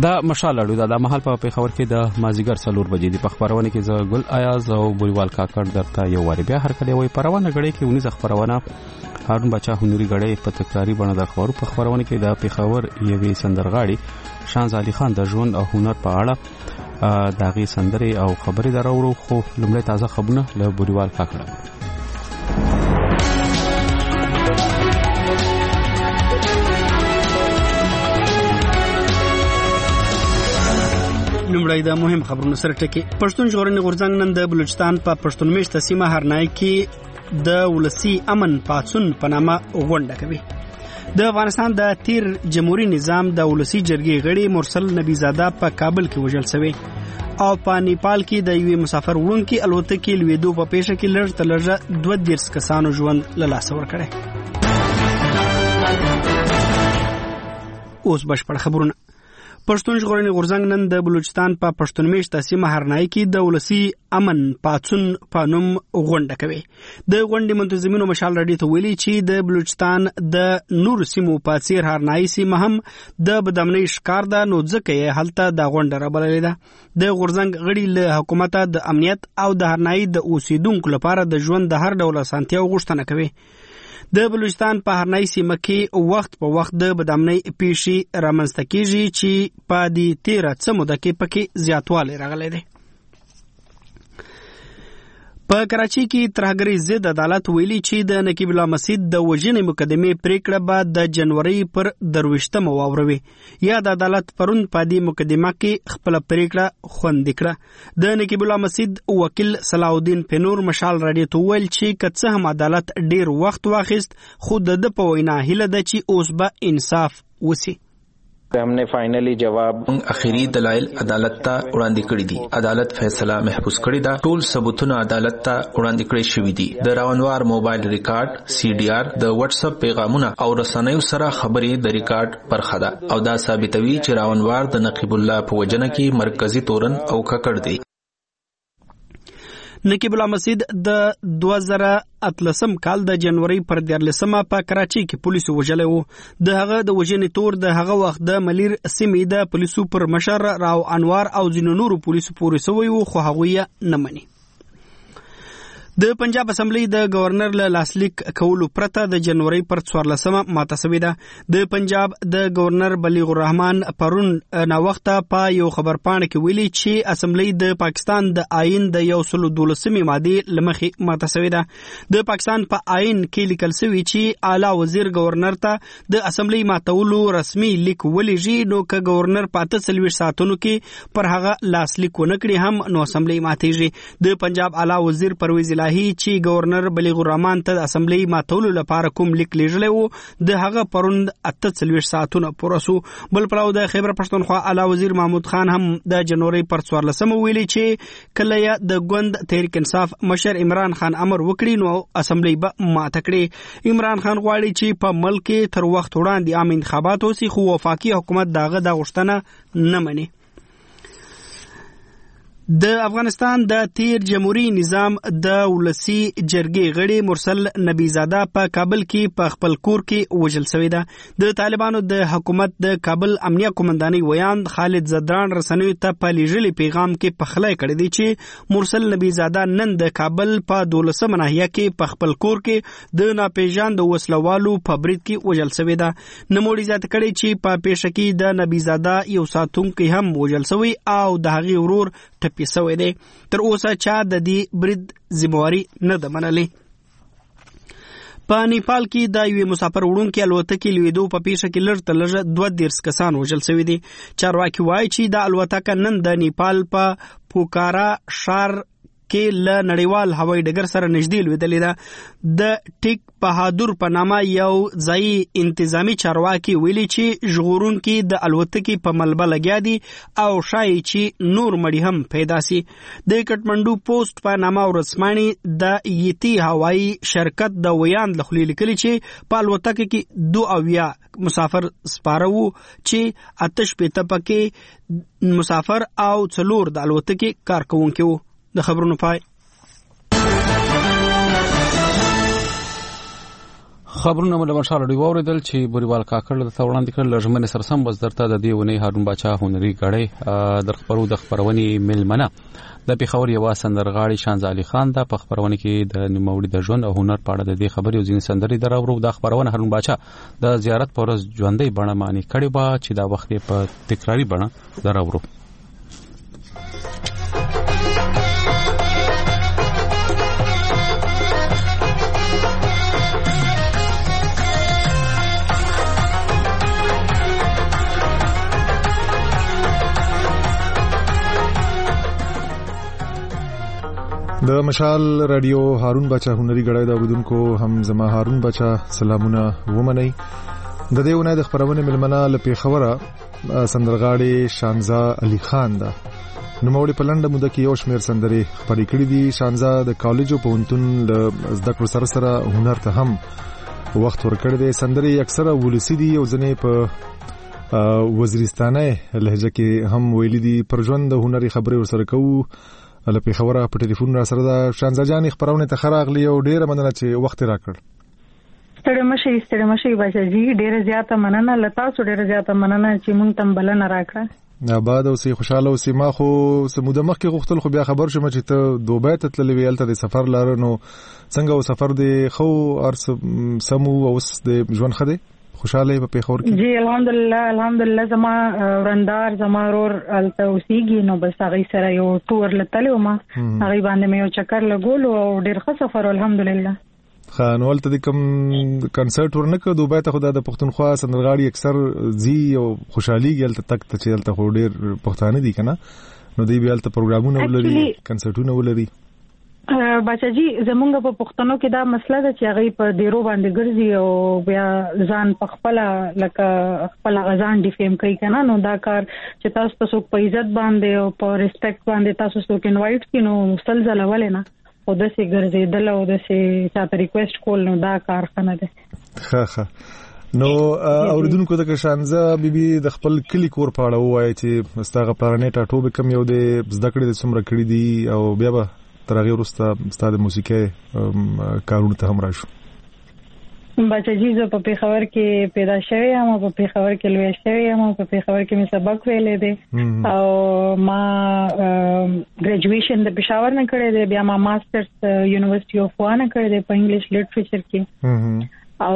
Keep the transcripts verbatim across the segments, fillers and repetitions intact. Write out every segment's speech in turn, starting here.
دا مشال اړو دا د محل په پیښور کې د مازیګر څلور بجې د خبرونه کې ز ګل ایاز او بولیوال کاکړ درته یو واری بیا هر کله وي پروانه غړې کې ونیز خبرونه هارون بچا هنوري غړې په تکراری بڼه د خبرو په خبرونه کې د پیښور یوې سندرغاړي شانز علي خان د ژوند او هنر په اړه داغي سندري او خبري دراوړو خو لمړی تازه خبرونه له بولیوال کاکړ. لومړی د مهم خبرونو سره ټکی. پښتون ژغورنې غورځنګ نن د بلوچستان په پښتون میشته سیمه هرنای کې د ولسی امن پاتسون په نامه غونډه کوي. د افغانستان د تیر جمهوریت نظام د ولسی جرګې غړي مرسل نبی زاده په کابل کې وژل شوی او په نیپال کې د یوې مسافر وړونکي الوتکې لویدو په پیښه کې لږ تر لږه دوه دیرش کسانو ژوند له لاسه ورکړی. اوس بشپړ خبرونه. پښتون ژغورنې غورځنګ نن د بلوچستان په پښتون میشته سیمه هرنای کې د ولسی امن پاتسون په نوم غونډه کوي. د غونډې منتظمینو مشال راډیو ته ویلي چې د بلوچستان د نور سیمو په څیر هرنای سیمه هم د بدامنۍ ښکار ده، نو ځکه یې هلته د غونډه رابللې ده. د غورځنګ غړي له حکومت د امنیت او د هرنای د اوسیدونکو لپاره د ژوند د هر ډول اسانتیاو غوښتنه کوي. د بلوچستان په هرنای سیمه کې وخت په وخت د بدامنۍ پیښې رامنځته کیږي چې په دې تیره څه موده کې پکې زیاتوالی راغلی دی. په کراچي کې ترهګرۍ ضد عدالت ویلي چې د نقیب الله مسجد د وژنې مقدمې پریکړه به د جنوري پر درویشتمه واوروي. یا د عدالت پرون په دې مقدمه کې خپل پریکړه خوندي کړه. د نقیب الله مسجد وکیل صلاح الدین پنور مشال راډیو ته ویل چې که څه هم عدالت ډیر وخت واخیست خو د په وینا هیله ده چې اوس به انصاف وسی. हमने फाइनली जवाब اخیری دلایل عدالت ته وړاندې کړی دي. عدالت فیصله محفوظ کړی دا. ټول ثبوتونه عدالت ته وړاندې کړی شوی دي. د راونوار موبایل ریکارډ، سی ډي آر، د واتس اپ پیغامونه او رسنیو سره خبرې د ریکارډ برخه ده او دا ثابتوي چې راونوار د نقیب الله په وجنه کې مرکزی تورن او ککړ دی. نقیب الله مسجد د دوه زره اتلسم کال د جنوري پر دیارلسمه په کراچي کې پولیسو وژلی و. د هغه د وژنې تور د هغه وخت د ملیر سیمې د پولیسو پر مشر راو انوار او ځینو نورو پولیسو پورې سوی و، خو هغوی یې نه مني. د پنجاب اسمبلی د گورنر له لاسلیک کولو پرته د جنوري پر څوارلسمه ماته شوې ده. د پنجاب د گورنر بلیغ الرحمن پرون ناوخته په یو خبرپاڼه کې ویلي چې اسمبلی د پاکستان د آئین د یو سل دولسمې مادې له مخې ماته شوې ده. د پاکستان په پا آئین کې لیکل شوی چې اعلی وزیر گورنر ته د اسمبلی ماتولو رسمي لیک ولېږي، نو که گورنر په اته څلوېښت ساعتونو کې پر هغه لاسلیک ونه کړي هم نو اسمبلی ماتېږي. د پنجاب اعلی وزیر پرویز چې گورنر بلیغ الرحمن ته د اسمبلی ماتولو لپاره کوم لیک لیږلی و د هغه پرون اته څلوېښت ساعتونه پوره سو. بل پلو د خیبر پښتونخوا اعلی وزیر محمود خان هم د جنوري پر څوارلسمه ویلي چې کله یې د ګوند تحریک انصاف مشر عمران خان امر وکړي نو اسمبلی به ماته کړي. عمران خان غواړي چې په ملک کې تر وخت وړاندې عام انتخابات وسي، خو وفاقي حکومت دغه د غوښتنه نه مني. د افغانستان د تیر جمهوریت نظام د ولسی جرګې غړي مرسل نبی زاده په کابل کې په خپل کور کې وژل شوی ده. د طالبانو د حکومت د کابل امنیه قومندانۍ ویان خالد زدران رسنیو ته په لیږلي پیغام کې پخلی کړی دی چې مرسل نبی زاده نن د کابل په دولسمه ناحیه کې په خپل کور کې د ناپېژاندو وسلوالو په برید کې وژل شوی ده. نوموړي زیاته کړی چې په پیښه کې د نبی زاده یو ساتونکی هم وژل شوی او د هغې ورور ټپي شوی دی. تر اوسه چا د دې برید ذمہواري نه ده منلې. په نیپال کې د یوې مسافر وړونکي الوتکې لویدو په پیښه کې لږ تر لږه دوه دیرش کسان وژل شوي دي. چارواکي وایي چې د الوتکه نن د نیپال په پوکارا ښار کې له نړیوال هوایي ډګر سره نږدې لویدلې ده. د ټیک بهادر په نامه یو ځایي انتظامی چارواکي ویلي چې ژغورونکي د الوتکې په ملبه لګیا دي او ښایي چې نور مړي هم پیدا سي. د کټمنډو پوسټ په نامه ورځپاڼې د یتی هوایي شرکت د ویاند له خولې لیکلي چې په الوتکه کې دوه اویا مسافر سپاره وو چې اته شپېته پکې مسافر او څلور د الوتکې کارکوونکي وو. د خبرونو پای. خبرونه مله مشال دی اوریدل چې بوریوال کاکړ د وړاندې کړل لژمنه سرسم بس درته د دې ونی هارون بچا هنري غړې د خبرو د خبرونی ملمنه د پیښور یو سندرغاړي شانزالي خان د خبرونه کې د نوموړي د ژوند او هنر په اړه د دې خبرې او ځین سندري دراورو د خبرونه هارون بچا د زیارت پر ژوندۍ بڼه معنی کړي با چې دا وخت په تکراری بڼه دراورو. د مشال رادیو هارون بچا هنري غړای دا اوریدونکو هم زما هارون بچا سلامونه ومني. د دېونه د خبرونه ملمنه لپاره خبره سندرغاړي شانزا علي خان دا نوموړي په لنډه موده کې یو شمېر سندري خبرې کړې دي. شانزا د کالج او پونتون له زده کړو سره سره هنر ته هم وخت ورکړی دی. سندري اکثره ولسی دي او ځنې په وزیرستانه لهجه کې هم ویلي دي. پر ژوند د هنري خبرې ورسره کوو لپاره خبره په ټلیفون را سره دا شانزا جان خبرونه ته خراغلی او ډیره مننه چې وخت راکړ. ستړي مشي ستړي مشي بچا جی ډیره زیاته مننه لتا سو ډیره زیاته مننه چې مونږ تم بلنه راکړه. آباد او سي خوشاله او سي ما خو سموده مخ کې غوښتل خو بیا خبر شوم چې ته دوبه ته تللی ویل ته سفر لار نو څنګه او سفر دی خو ارس سمو او د ژوند خده خوشاله په پیښور کې. جی الحمدلله الحمدلله زما ورندار زما رور الته اوسېږي نو بس هغه سره یو ټور لته ما هغه باندې مې یو چکر لګول او ډېر ښه سفر الحمدلله. خانوال ته کوم کنسرت ورنکه دوبه ته خدای د پښتونخوا سندرغاړي اکثر زی او خوشحالي ګل تک ته چل ته ډېر پښتانه دي کنه نو دی بیا ته پروګرامونه ولري کنسرتونه ولري. بچا جی زمونږ په پښتنو کې دا مسله ده چې هغه په ډیرو باندې ګرځي او بیا ځان په خپل لکه خپل غزان ډیفیم کوي کنه نو دا کار چې تاسو په څوک په عزت باندې او په ریسپیکټ باندې تاسو څوک انوایټ کینو مسلسل ولې نه او د سي ګرځي دل او د سي چاته ریکوست کول نو دا کار خنه ده. ها ها نو اوریدونکو د شانزا بیبي د خپل کلی کور په اړه وایي چې مستغه پلانټ اټو کم یو د زده کړې د څومره کړې دي او بیا به ترغه ورسته ستاسو موسیقي کارونه ته هم راشو. بچا جی زه په پیښور کې پیدا شوی یم او په پیښور کې لوی شوی یم او په پیښور کې مې سبق ویلې دي او ما ګریجویشن د پېښور نه کړی دی بیا ما ماسترز یونیورسيټي اف وانه کړی دی په انګلیش لټریچر کې او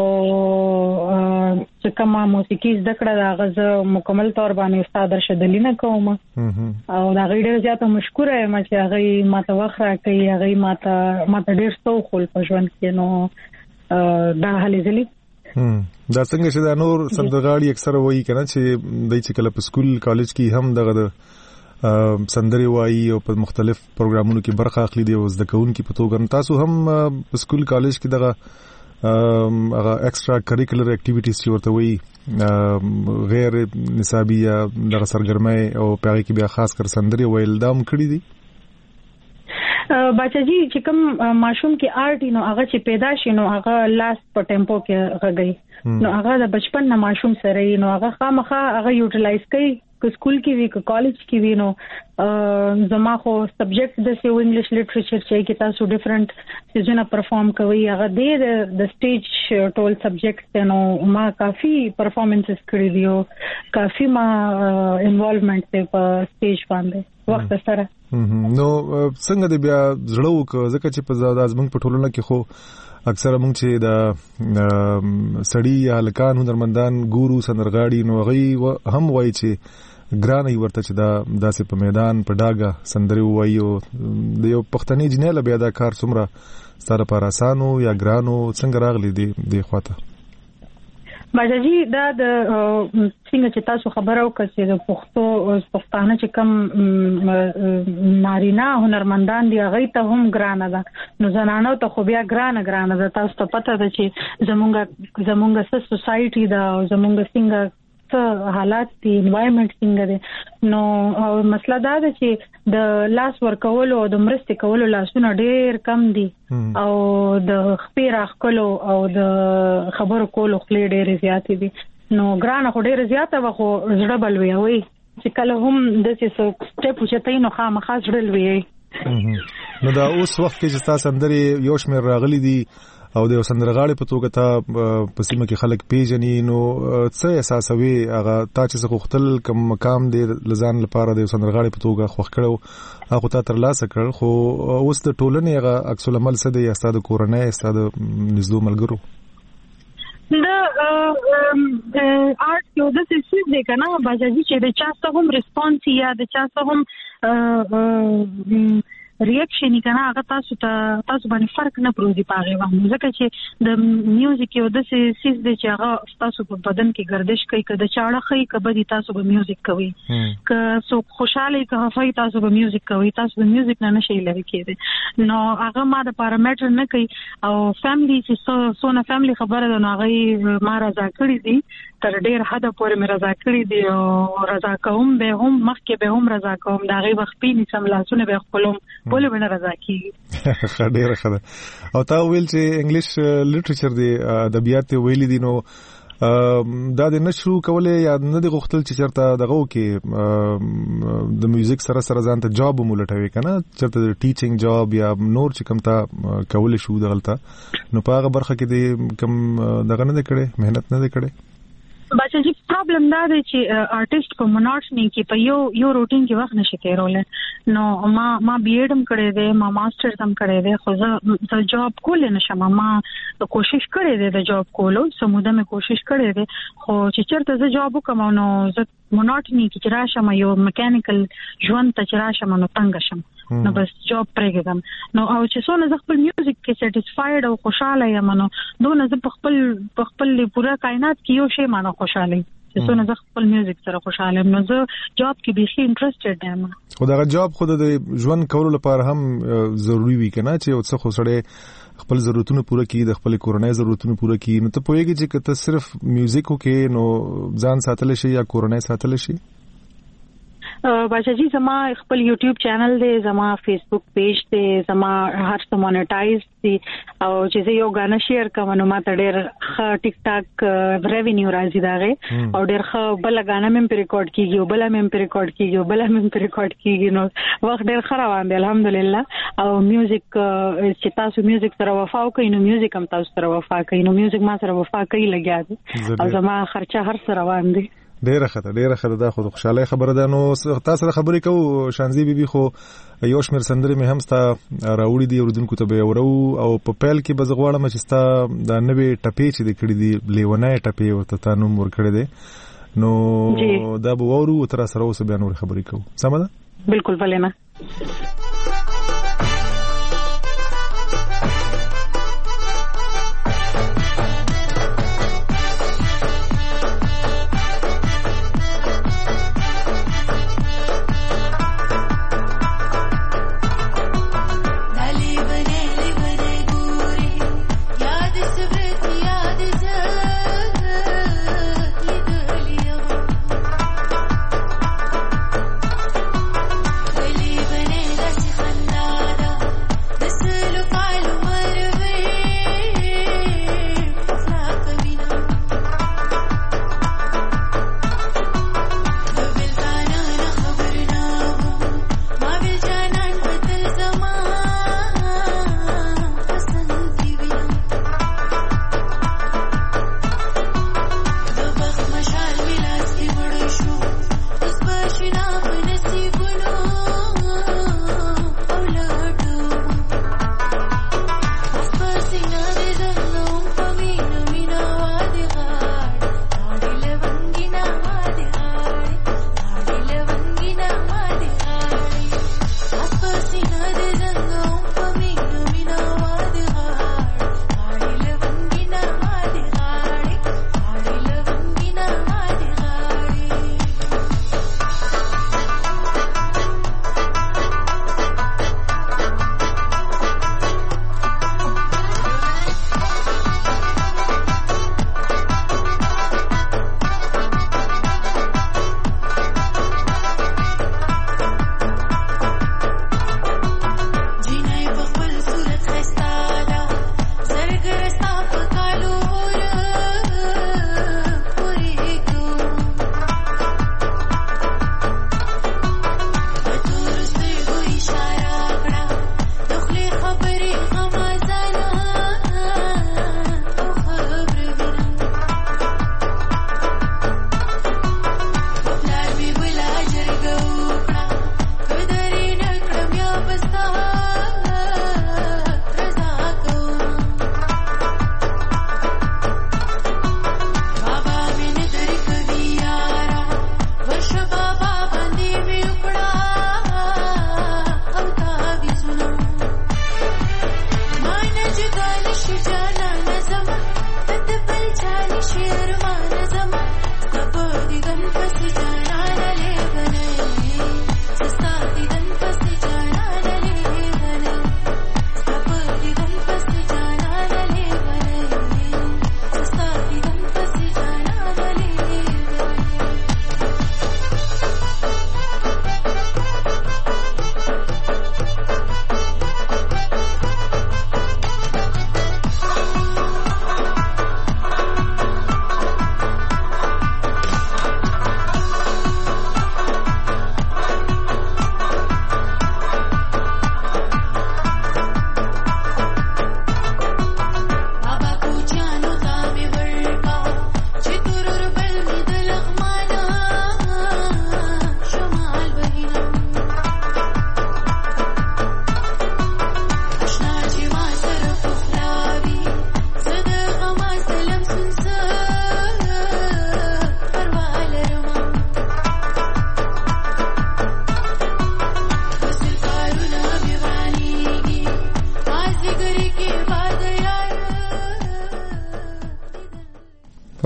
چې کوم موسیقي زده کړه دا غزه مکمل تور باندې استاد رشدلی نه کوم او دا غیر زیاته مشکوره یم چې هغه ماته وخت راکړي هغه ماته ماته ډیر څو خپل په ژوند کې نو دا هلې ځلې دا څنګه چې دا نور سندرغاړي اکثر وایي کنه چې دای چې کله په سکول کالج کې هم دغه سندري وایي او په مختلف پروګرامونو کې برخه اخلي دي او زده کوونکي په توګه تاسو هم په سکول کالج کې دغه هغه ایکسترا کریکولر اکټیویټیز چې ورته وایي غیر نصابي یا دغه سرګرمۍ او په هغه کې بیا خاص کر سندري ویل دام کړی دي. بچا جی چې کوم ماشوم کې آرټ نو هغه چې پیدا شي نو هغه لاس په ټیمپو کې غږی نو هغه د بچپن نه ماشوم سره نو هغه خامخا هغه یوټیلایز کوي که سکول کې وی که کالج کې وی نو زما خو سبجیکټ د سیو انګلیش لټریچر چې کې تاسو ډیفرنٹ سیزونه پرفارم کوي هغه د د سټیج ټول سبجیکټ نو ما کافي پرفارمنسز کړی دی او کافي ما انوالومنت په سټیج باندې وخت سره نو څنګه دی بیا زړه وک ځکه چې په زړه ازمن په ټولنه کې خو اکثر موږ چې د سړی یا لکان هنرمندان ګورو سندرغاړي نو غي هم وایي چې ګرانه ورته چې دا داسې په میدان په ډاګه سندري وایي او د یو پښتني جنې له بیا دا کار څومره ستاره پر اسانو یا ګرانو څنګه راغلي دي د خواته. بچا جی دا د څنګه چې تاسو خبرو کړئ چې د پښتو پښتانه چې کم نارینه هنرمندان دی هغه ته هم ګرانه ده نو زنانو ته خو بیا ګرانه ګرانه ده تاسو ته پته ده چې زمونږ زمونږ سس سوسايټي دا زمونږ څنګه څه حالات دي انوایرنمنت څنګه دي نو مسله دا ده چې د لاس ورکول او د مرستې کول لاسونه ډېر کم دي او د خپې راخلو او د خبرو کولو خلې ډېر زیات دي نو ګرانه خو ډېر زیاته وخو زړه بلوي وي چې کله هم د څه سټپ چتای نو خامخا زړه لوي نو دا اوس وخت کې چې تاسو اندري یو شمېر راغلي دي او د سندرغاړي په توګه ته په سیمه کې خلک پیژني نو څه احساسوي هغه تا چې غوښتل کوم مقام دی لزان لپاره د سندرغاړي په توګه خوښ کړو هغه ته ترلاسه کړ خو اوس د ټولنې هغه عکس العمل څه دی استاد کورنۍ استاد نږدې ملګرو د آرټ یو د څه دی کنه باجی چې د چا څه هم ریسپانس یا د چا څه هم ریاکشن کنه هغه تاسو ته تاسو باندې فرق نه پروزي پاغه باندې ځکه چې د میوزیک یو د سیس د چې هغه تاسو په بدن کې گردش کوي کده چاړه خي کبه تاسو به میوزیک کوي که سو خوشاله که خفای تاسو به میوزیک کوي تاسو به میوزیک نه نشي لري کېده نو هغه ما د پارامټر نه کوي او فیملی چې سونه فیملی خبره ده نو هغه ما رضا کړی دي تر ډیر حد پورې مې رضا کړی دي او رضا کوم به هم مخکې به هم رضا کوم دا غي وخت پینې سم لاسونه به خپلوم بوله بنه رضا کیږي خډیر خډه او تا ویل چې انګلیش لټریچر دی ادبیات ویل دي نو دا د نشو کولای یا نه دی غوښتل چې چرته دغه کې د میوزیک سره سره ځان ته جاب مولټوي کنه چرته د ټیچینګ جاب یا نور چې کوم تا کول شو دغلطه نو په هغه برخه کې دی کوم دغه نه کړي مهنت نه کړي بچا جی پرابلم دا دی چې آرټیست په موناټنی کې په یو یو روټین کې وخت نشي تیرول نو ما ما بی ایډ هم کړی دی ما ماستر هم کړی دی خو زه د جاب کول نشم ما کوشش کړی دی د جاب کولو سموده مې کوشش کړی دی خو چې چرته زه جاب وکم نو زه موناټنی کې چې راشم یو میکانیکل ژوند ته چې راشم نو تنگ شم نو بس جاب پرېږدم نو او چې څونه زه خپل میوزیک کې سټیسفاید او خوشاله یم نو دونه زه په خپل په خپل پوره کائنات کې یو شی مانه خوشاله چې څونه زه خپل میوزیک سره خوشاله یم نو زه جاب کې به شي انټرېسټډ یم خو دا جاب خود د ژوند کولو لپاره هم ضروری وي کنه چې اوس خو سره خپل ضرورتونه پوره کړي د خپل کورنۍ ضرورتونه پوره کړي نو ته پوهیږي چې کته صرف میوزیک وکې نو ځان ساتل شي یا کورنۍ ساتل شي بچا جی زما خپل یوټیوب چینل دی زما فیسبوک پیج دی زما هر څه مونټایز دي او چې زه یو غانا شیر کوم نو ما ته ډېر ښه ټیک ټاک ریوینیو راځي داغه او ډېر ښه بل غانا مې په ریکارډ کیږي او بل مې په ریکارډ کیږي او بل مې په ریکارډ کیږي نو وخت ډېر خراب دی الحمدلله او میوزیک چې تاسو میوزیک سره وفا کوئ نو میوزیک هم تاسو سره وفا کوي نو میوزیک ما سره وفا کوي لګیا دي او زما خرچه هر سره روان دي ډیره خطر ډیره خطر دا خو خوشاله خبره ده نو تاسو سره خبرې کوو شانزي بیبي خو یو شمیر سندرې مې هم ستا راوړي دي اوردونکو ته به ورو او په پیل کې به زغواړم چې ستا د نوې ټپې چې د کړې دي لیونای ټپې ورته تا نوم ورکړی دی نو دا به وورو تر سره اوس بیا نور خبرې کوو سمه ده بالکل بلې نه बने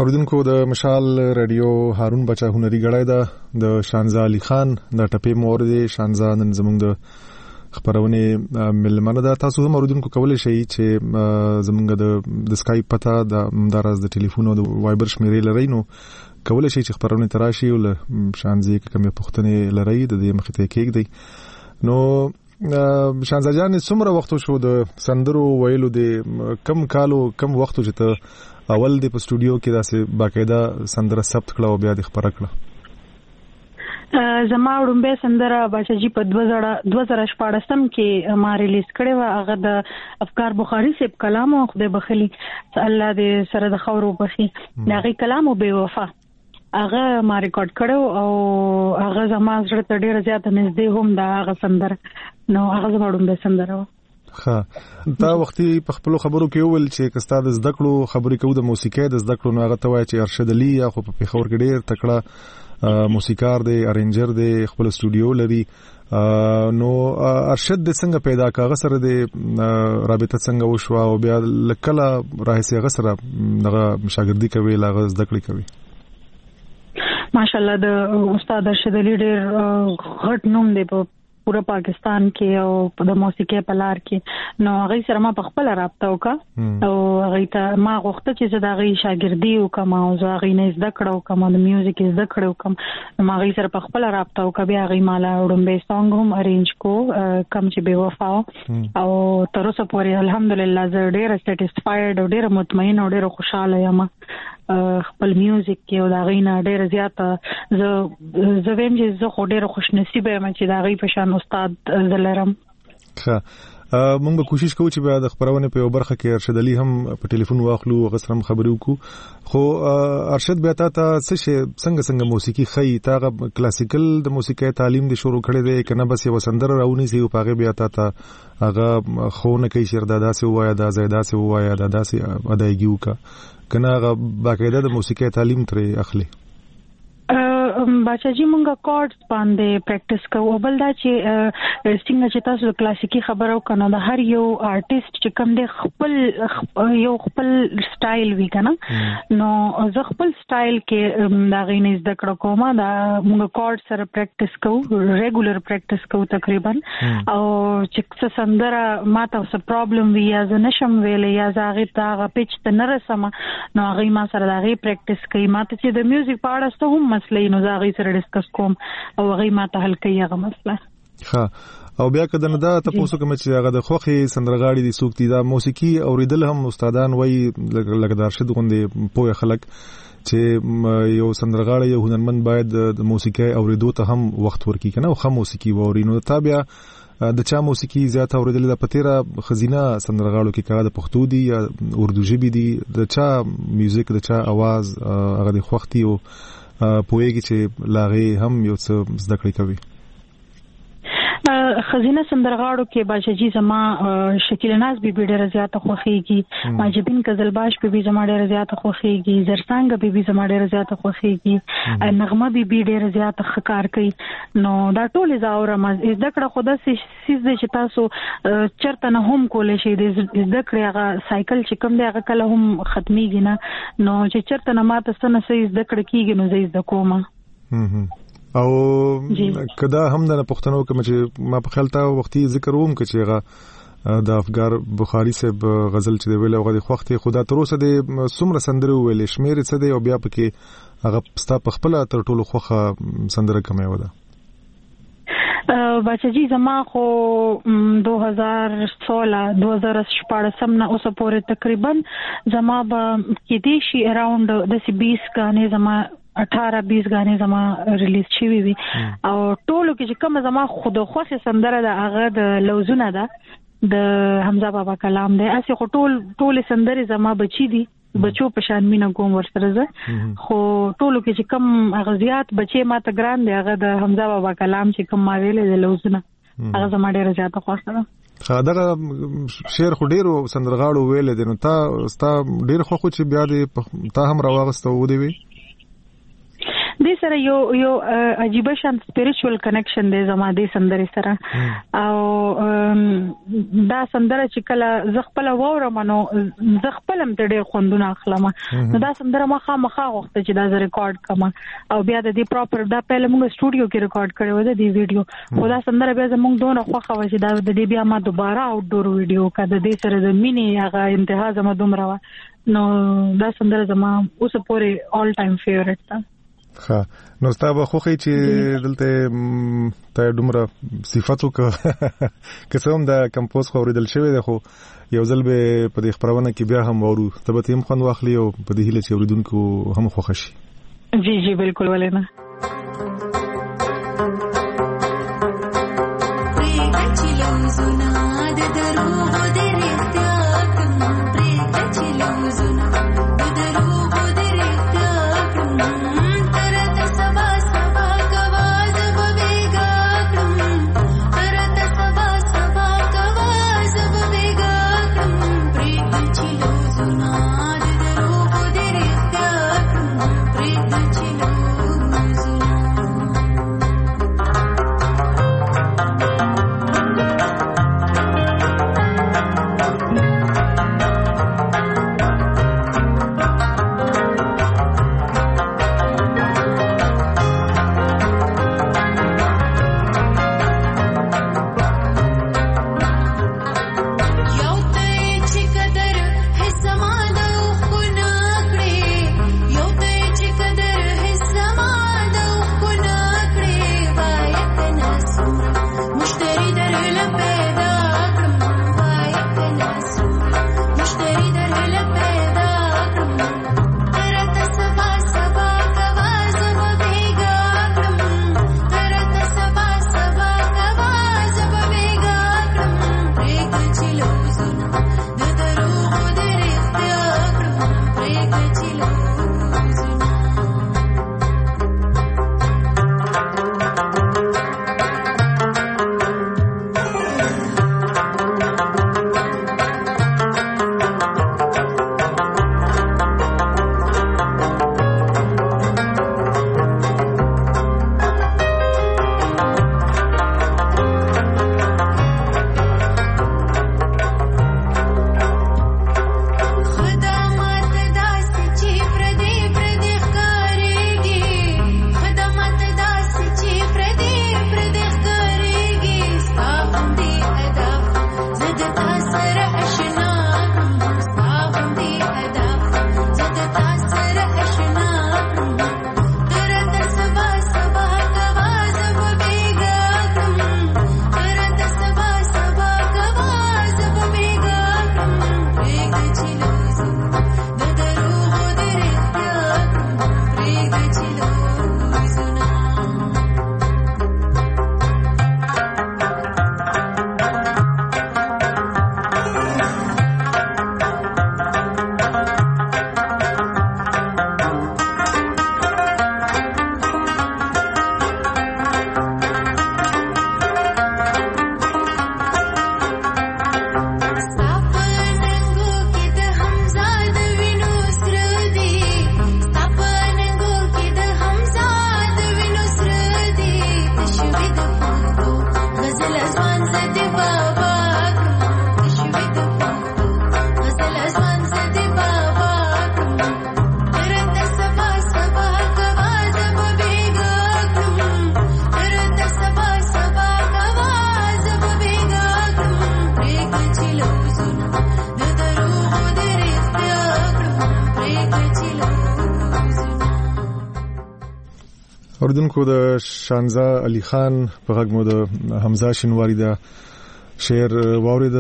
اوریدونکو د مشال رادیو هارون بچا هنري غړای دا د شانزا علي خان د ټپې مورد شانزا نن زموږ د خبرونه ملمنه دا تاسو هم اوریدونکو کولای شئ چې زموږ د د سکایپ پتا د مدارز د ټلیفون او د وایبر شمیرې لري نو کولای شئ چې خبرونه تراشي ول شانزي کومه پښتنې لري د دې مخ ته کېږي نو شانزا جان څومره وخت شو د سندرو ویلو د کم کالو کم وخت چې ته اول د په سټوډیو کې داسې باقاعده سندره ثبت کړه او بیا د خبره کړه؟ زما وړاندې سندره بچی په دوه زره شپږم کې ما ریلیز کړې و. هغه د افکار بخاری صاحب کلام او خدای بخلی الله دې سره د خورو بخي دغه کلام او بے وفا هغه ما ریکارډ کړو او هغه زما سره ته ډیره زیاته نږدې هم دا هغه سندره نو هغه زما وړاندې سندره و. ها دا وختي په خپل خبرو کې ویل چې کستا د زده کړو خبرې کوو د موسیقۍ د زده کړو نو هغه ته وایي چې ارشد علي یا خو په پیښور کې ډېر تکړه موسیقار دی ارینجر دی خپل سټوډیو لري نو ارشد د څنګه پیدا کاغه سره د رابطه څنګه وشو او بیا لکله راهسي هغه سره دغه شاګردي کوي لاغه زده کړې کوي؟ ماشاءالله د استاد ارشد علي ډېر غټ نوم دی په پورا پاکستان کې او د موسیقۍ په لار کې نو هغه سره ما په خپل رابطه وکړه او هغه ته ما غوښته چې زه د هغه شاګردي وکم او زه هغه نه زده کړو کوم د میوزیک زده کړو کوم ما هغه سره په خپل رابطه وکړه بیا هغه مالا وړاندې سانګ هم ارینج کو کم چې بے وفا او تر اوسه پورې الحمدلله زه ډېر سټیسفاید او ډېر مطمئن او ډېر خوشاله یم خپل میوزیک کې او دا غینا ډېر زیاته زه زه ویم چې زه خو ډېر خوش نصیب یم چې دا غي په شان استاد زلرم. ښه موږ به کوشش کوو چې بیا د خبرونه په برخه کې ارشد علي هم په ټلیفون واخلو غسر هم خبرې وکړو خو ارشد بیا تا څه شي څنګه څنګه موسیقي خي تا کلاسیکل د موسیقۍ تعلیم د شروع کړي دی کنه بس یو سندره راونی سی په هغه بیا تا هغه خونه کوي شعر دادا سي وایا دا زیاده سي وایا دادا سي ادایګي وکړه کنه هغه باقاعده د موسیقۍ تعلیم ترې اخلي؟ بچا جی مونږه کورډز باندې پریکټیس کوو بل دا چې څنګه چې تاسو کلاسیکي خبرو کنه د هر یو آرټیست چې کوم دی خپل یو خپل سټایل وی کنه نو زه خپل سټایل کې دا غینې زده کړو کومه دا مونږه کورډ سره پریکټیس کوو ریګولر پریکټیس کوو تقریبا او چې سندره ماته څه پرابلم وی یا زه نشم ویلې یا زاغه تا پیچ ته نه رسم نو هغه ما سره دا غي پریکټیس کوي ماته چې د میوزیک په اړه څه هم مسلې نو زاغي سره ډیسکس کوم او هغه ماته حل کوي هغه مسله. ها او بیا کده نه دا تاسو کوم چې هغه د خوخي سندرغاړي دي سوکتي دا موسیقي اوریدل هم استادان وای لکه دارشد غوندې پوهه خلک چې یو سندرغاړي یو هنرمند باید د موسیقي اوریدو ته هم وخت ورکړي کنه او خو موسیقي ووري نو تابع د چا موسیقي زیات اوریدل د پتیرا خزینه سندرغاړو کې کړه د پښتو دي یا اردو ژبه دي د چا میوزیک د چا आवाज هغه د خوختي او پوهیږي چې لاغه هم یو څه زده کړی کوي. خزینه سندرغاړو کې باشجی زما شکیل ناز بي بي ډېر زیاته خوخيږي ماجبین قزلباش بي بي زما ډېر زیاته خوخيږي زرسانګ بي بي زما ډېر زیاته خوخيږي نغمه بي بي ډېر زیاته خکار کوي نو دا ټول زاوره ما زده کړه خو د سیس چې تاسو چرته نه هم کولای شئ د زده کړې هغه سایکل چې کوم دی هغه کله هم ختميږي نه نو چې چرته نه ماته سن سې زده کړ کیږي نو زه زده کوم او کدا هم د پښتنو کوم چې ما په خیال تا وختي ذکر ووم چې هغه د افغار بخاری صاحب غزل چې دی ویل او غوښتي خوختي خدا تر اوسه د سمره سندره ویل شمیر څه دی او بیا پکې هغه ستا په خپل تر ټولو خوخه سندره کومه و ده؟ بچا جی زما خو دو هزار سولہ دو هزار شپږم نه اوسه پورې تقریبا زما به کې دي شي اراوند د بیس غانې زما اٹھارہ بیس غانې زما ریلیز شوی وي او ټولو کې چې کوم زما خود خوښه سندره ده هغه د لوزونه ده د حمزه بابا کلام دی اسی خو ټول ټول سندره زما بچی دي بچو په شان مینا کوم ورسره زه خو ټولو کې چې کوم غزيات بچي ماته ګران دی هغه د حمزه بابا کلام چې کوم ما ویلې د لوزونه هغه زما ډیره زیاته خوښه ده. خاطر شعر خو ډیرو سندرغاړو ویل دي نو تا ستا ډیر خو چې بیا دې تا هم راوغسته و دی وی د سره یو یو عجیب شان سپیریچوال کنیکشن دی زما د سندري سره او دا سندره چې کله ز خپل وورم نو ز خپلم ته ډېر خوندونه اخلم نو دا سندره ما خامخا وخت چې دا ز ریکارډ کما او بیا د دې پراپر دا پهل موږ سټوډیو کې ریکارډ کړو د دې ویډیو خو دا سندره بیا زموږ دونه خوخه و چې دا د دې بیا ما دوباره آوټ ډور ویډیو کا د دې سره د مینی هغه انتها زما دومره نو دا سندره زما اوس پورې آل ټایم فیورټ ده. ها نو ستاسو خو خې چې دلته ته دومره صفاتو که څوم دا کمپوز خو ورېدل شوی دی خو یو ځل به په دې خبرونه کې بیا هم ورو ته به تیم خوند واخلي او په دې هیله چې اوریدونکو هم خوښ شي. جی جی بالکل ولې نه. اوریدونکو د شانزا علي خان په غږ مو د حمزه شینواری د شعر واورید.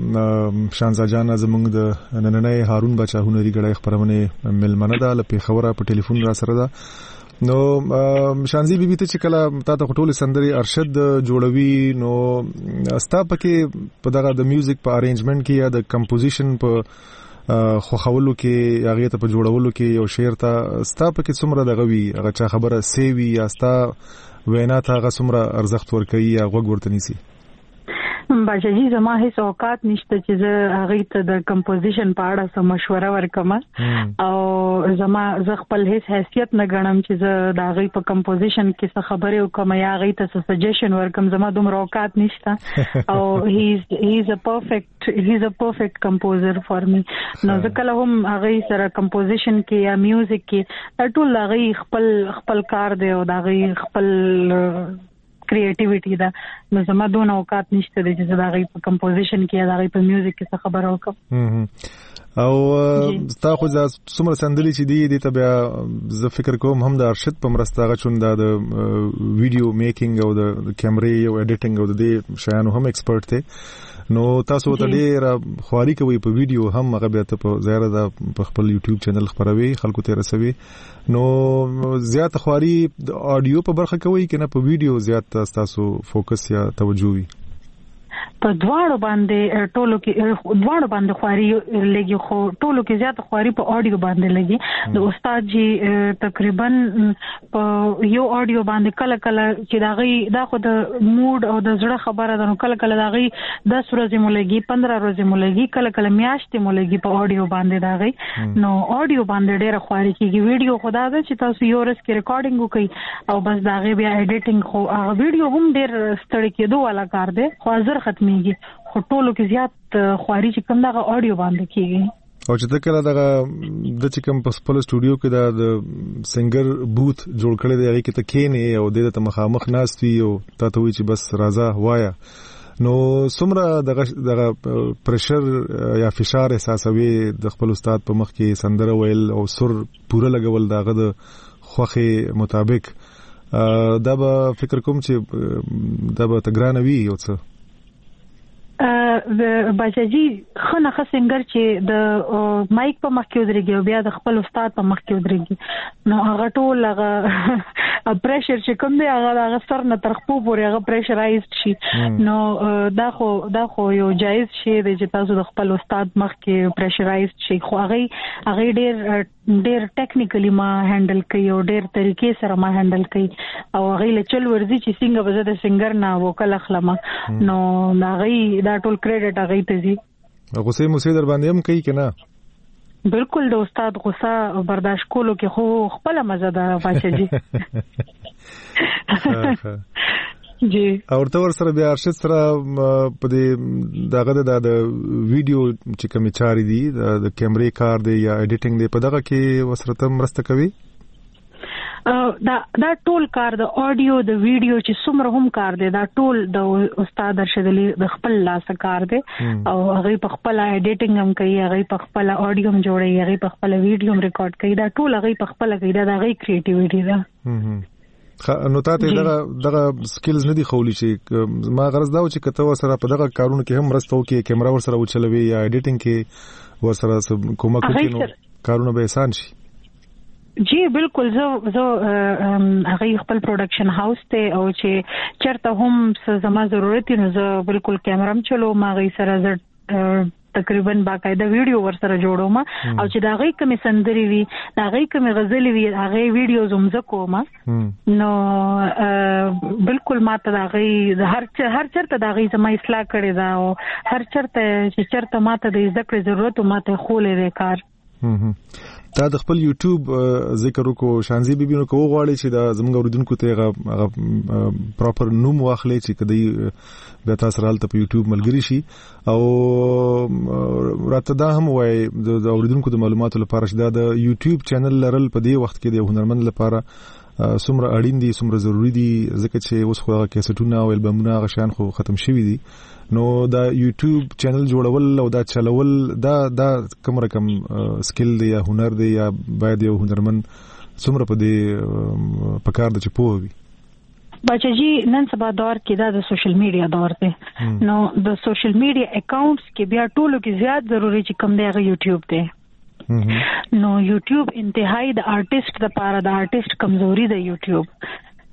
شانزا جان زمونږ د نننۍ هارون بچا هنري غړای خبرونه ملمنه ده ل پیښور په ټلیفون را سره ده. نو شانزي بیبي ته چې کله تا ته ټول سندري ارشد جوړوي نو استا پکې په دغه د میوزیک په ارینجمنت کې یا د کمپوزیشن په خو خولو کې هغه ته په جوړولو کې یو شعر ته استا پکې څومره دغه وی هغه چا خبره سیوي یا استا وینا ته هغه څومره ارزښت ورکوي یا غوږ ورته نیسي؟ باجی زما هیڅ اوقات نشته چې زه هغه ته د کمپوزیشن په اړه سم مشوره ورکم او زما زه خپل هیڅ حیثیت نه غنم چې زه د هغه په کمپوزیشن کې څه خبرې وکم یا هغه ته څه سجیشن ورکم. زما دومره اوقات نشته او هی هی از ا پرفیکټ هی از ا پرفیکټ کمپوزر فار می. نو زه کله هم هغه سره کمپوزیشن کې یا میوزیک کې ټول هغه خپل خپل کار دی او هغه خپل کریټیویټی دا. نو زما دون اوقات نشته د چې دا غي په کمپوزیشن کې یا دا غي په میوزیک کې څه خبره وکم. او تا خو څومره سندلي چې دی د تبع ز فکر کوم هم د ارشد په مرسته غچون د ویډیو میکینګ او د کیمرې او اډیټینګ او د دې شیانو هم ایکسپرت ته. نو تاسو ته ډېر خواري کوي په ویډیو هم هغه بیا ته په زیاده د خپل یوټیوب چینل خبروي خلکو ته رسوي. نو زیات خواري د اډیو په برخه کوي کنه په ویډیو زیات تاسو فوکس یا توجه وي؟ په دواړو باندې ټولو کې دواړو باندې خواري لګي خو ټولو کې زیات خواري په اډیو باندې لګي. د استاد جی تقریبا په یو اډیو باندې کله کله چې دا غي دا خو د موډ او د زړه خبره ده. نو کله کله دا غي دس ورځې مو لګي پندرہ ورځې مو لګي کله کله میاشتې مو لګي په اډیو باندې دا غي. نو اډیو باندې ډېر خواري کیږي. ویډیو خدا ده چې تاسو یو ورځ کې ریکارډینګ وکړي او بس دا غي بیا اډیټینګ خو هغه ویډیو هم ډېر ستړي کېدو والا کار دی خو زر ختمي خو ټولو کې زیات خواري چې کوم دغه اډیو باندې کیږي. او چې کله دغه د چې کوم په خپل سټوډیو کې د سنگر بوت جوړ کړی دی هغه کې ته کېنه او د ته مخامخ ناست وي او تاسو وی چې بس راځه وایا. نو څومره دغه دغه پرشر یا فشار احساسوي د خپل استاد په مخ کې سندره ویل او سر پوره لګول دغه د خوخه مطابق دا به فکر کوم چې دا به تګرانوي او څه د باجی خنه خسنګر چې د مایک په مخ کې ودرېږي او بیا د خپل استاد په مخ کې ودرېږي. نو هغه ټول هغه پریشر چې کوم دی هغه هغه سر نه تر خپل پورې هغه پریشرایزډ شي. نو دا خو دا خو یو جایز شی دی چې تاسو د خپل استاد مخ کې پریشرایزډ شي. خو هغه هغه ډېر ډېر ټیکنیکلی ما هندل کوي او ډېر طریقې سره ما هندل کوي او هغه له چل ورزي چې څنګه به د سنگر نه وکړه خلما. نو هغه دا ټول کریډټ هغه ته زی. غصه مو سي در باندې هم کوي کنه؟ بالکل د استاد غصه برداشت کولو کې خو خپل مزه ده واچي. جی او تور سره بیا ارشد سره په دې دغه د ویډیو چې کوم چاري دي د کیمرې کار دی یا اډیټینګ دی په دغه کې وسرته مرسته کوي. دا دا ټول کار د اډیو د ویډیو چې څومره هم کار دی دا ټول د استاد ارشد علي د خپل لاس کار دی او هغه په خپل اډیټینګ هم کوي هغه په خپل اډیو هم جوړي هغه په خپل ویډیو هم ریکارډ کوي. دا ټول هغه په خپل کوي دا هغه کریټیویټي ده. نو تاسو دغه دغه سکلز نه دي خولي چې ما غرض دا و چې کته سره په دغه کارونو کې هم مرسته وکي کیمرا ور سره وچلوي یا اډیټینګ کې ور سره کومک وکړي نو کارونه به آسان شي. جی بالکل زه زه هغه خپل پروډکشن هاوس ته او چې چرته هم څه زما ضرورت نو زه بالکل کیمرا هم چلو ما غي سره زه تقریبا باقاعده ویډیو ور سره جوړوم او چې دا غي کوم سندري وي دا غي کوم غزل وي هغه ویډیو زوم ز کوم. نو بالکل ماته دا غي هر هر چرته دا غي زما اصلاح کړي دا او هر چرته چې چرته ماته د ذکر ضرورت ماته خولې وکړ. تا د خپل یوټیوب ذکر وکړو شانزي بیبي نو کوو غواړي چې دا زموږ اوریدونکو ته هغه پراپر نوم واخلي چې کدی به تاسو رالته په یوټیوب ملګری شي او راته دا هم وای د اوریدونکو د معلوماتو لپاره چې دا د یوټیوب چینل لرل په دې وخت کې د هنرمند لپاره څومره اړین دي څومره ضروری دي ځکه چې اوس خو هغه کیسټونه او البومونه هغه شان خو ختم شوي دي. نو دا یوټیوب چینل جوړول او دا چلول دا دا کوم رقم سکل دی یا هنر دی یا باید یو هنرمند څومره په دې پکار د چپو وي. بچی نن سبا دور کې دا د سوشل میډیا دور دی. نو د سوشل میډیا اکاونټس کې بیا ټولو کې زیات ضروری چې کوم دی هغه یوټیوب دی. نو یوټیوب انتهایی د آرټیست لپاره د آرټیست کمزوري د یوټیوب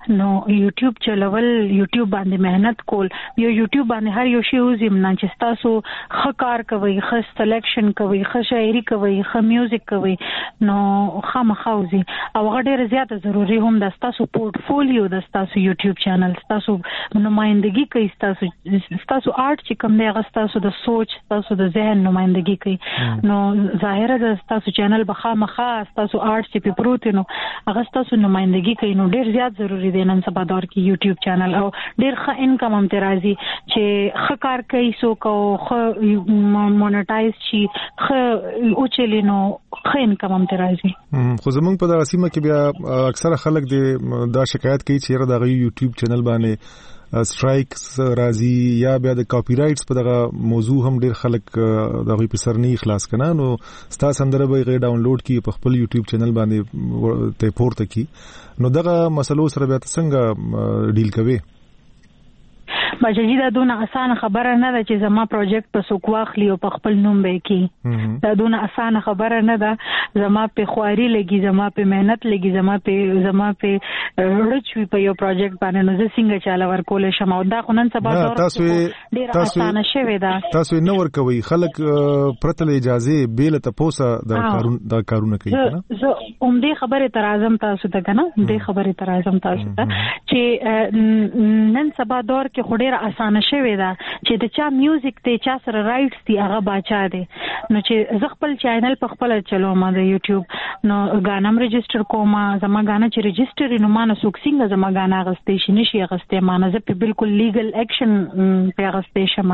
نو یوټیوب چلول یوټیوب باندې مهنت کول یو یوټیوب باندې هر یو شی وزم نه چې تاسو ښه کار کوي ښه سلیکشن کوي ښه شاعري کوي ښه میوزیک کوي نو خامخاوزي او هغه ډیره زیاته ضروری هم د تاسو پورټفولیو د تاسو یوټیوب چینل تاسو نمائندګي کوي تاسو تاسو آرټ چې کوم دی هغه تاسو د سوچ تاسو د ذهن نمائندګي کوي نو ظاهره د تاسو چینل به خامخا تاسو آرټ چې په پروت نو هغه تاسو نمائندګي کوي نو ډیر زیات ضروری دی نن سبا دور کې یوټیوب چینل او ډیر ښه انکم هم ترازی چې ښه کار کوي سو کو ښه مونټایز شي ښه او چلینو ښه انکم هم ترازی خو زمونږ په دغه سیمه کې بیا اکثره خلک دا شکایت کوي چې را دغه یوټیوب چینل باندې سټرایکس راځي یا بیا د کاپی رائټس په دغه موضوع هم ډیر خلک دغه په سر نه خلاص کنه نو ستا سندره به غي ډاونلوډ کی په خپل یوټیوب چینل باندې ته پورته کی نو دغه مسلو سره بیا څنګه ډیل کوي بچی دا دونه اسانه خبره نه ده چې زما پروجیکټ په سوق واخلي او په خپل نوم به کی دا دونه اسانه خبره نه ده زما په خواري لګي زما په مهنت لګي زما په زما په رچوي په یو پروجیکټ باندې نو زه څنګه چاله ورکول شم او دا خو نن سبا ډیره اسانه شوی ده تاسو نو ورکوي خلک پرته اجازه بیل ته پوسه د کارون د کارونه کوي کنه زه اوم دې خبره تر اعظم تاسو ته کنه دې خبره تر اعظم تاسو ته چې نن سبا دور کې خو ډیره اسانه شوی ده چې د چا میوزیک ته چا سره رائټس دی هغه باچا دی نو چې زه خپل چینل په خپل چلوم د یوټیوب نو غانم ريجستره کوم زما غانا چې ريجستره نو مانه سوکسینګ زما غانا غستې شي نشي غستې مانه زه په بالکل لیګل اکشن په غستې شم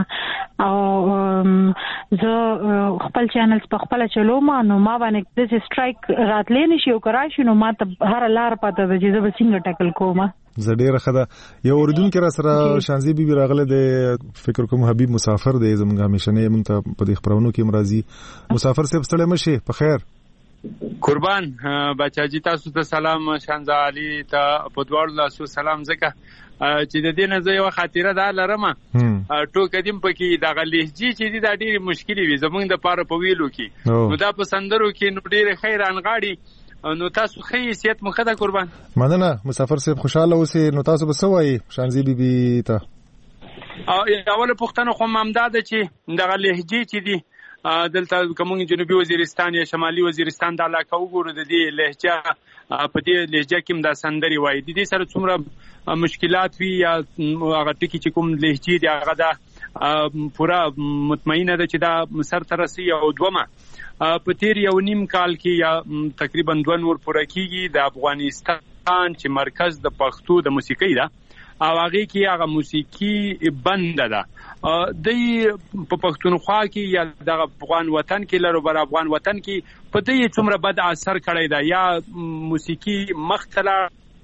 او زه خپل چینل په خپل چلوم نو ما باندې د سټرایک راتلې نشي او کراشي نو ما ته هر لار پته د جزه څنګه ټاکل کوم زه ډیره خدا یو اردن کې را سره شانزي بي راغله د فکر کوم حبيب مسافر دی زمونږ همیشنه مونږ ته په دې خبرونو کې مرضی مسافر صاحب ستړي مشه په خیر قربان بچاجي تاسو ته سلام شانزا علي ته په دوړ لاسو سلام زکه چې د دې نه زه یو خاطره ده لرم ټو قدیم پکې د غلېجی چې دا ډېری مشکل وي زمونږ د پاره په ویلو کې نو دا په سندرو کې نو ډېر خیران غاړي نو تاسو خې حیثیت مخه ده قربان مننه مسافر صاحب خوشاله اوسئ نو تاسو به سوای شانزي بي بي ته او اوله پښتنه خو ممداد چې دغه لهجه چې دی دلته کوم جنوبي وزیرستان یا شمالي وزیرستان د علاقه وګورو د دې لهجه په دې لهجه کې د سندري وای د دې سره څومره مشکلات وی یا هغه ټکی چې کوم لهجه دی هغه دا پورا مطمئنه ده چې دا سر ترسي او دومه په تیر یو نیم کال کې یا تقریبا دوه نور پوره کیږي د افغانستان چې مرکز د پښتو د موسیقۍ ده او هغه کې هغه موسیقي بند ده د په پښتونخوا کې یا د افغان وطن کې لرو بر افغان وطن کې په دې څومره بد اثر کړی ده یا موسیقي مختلا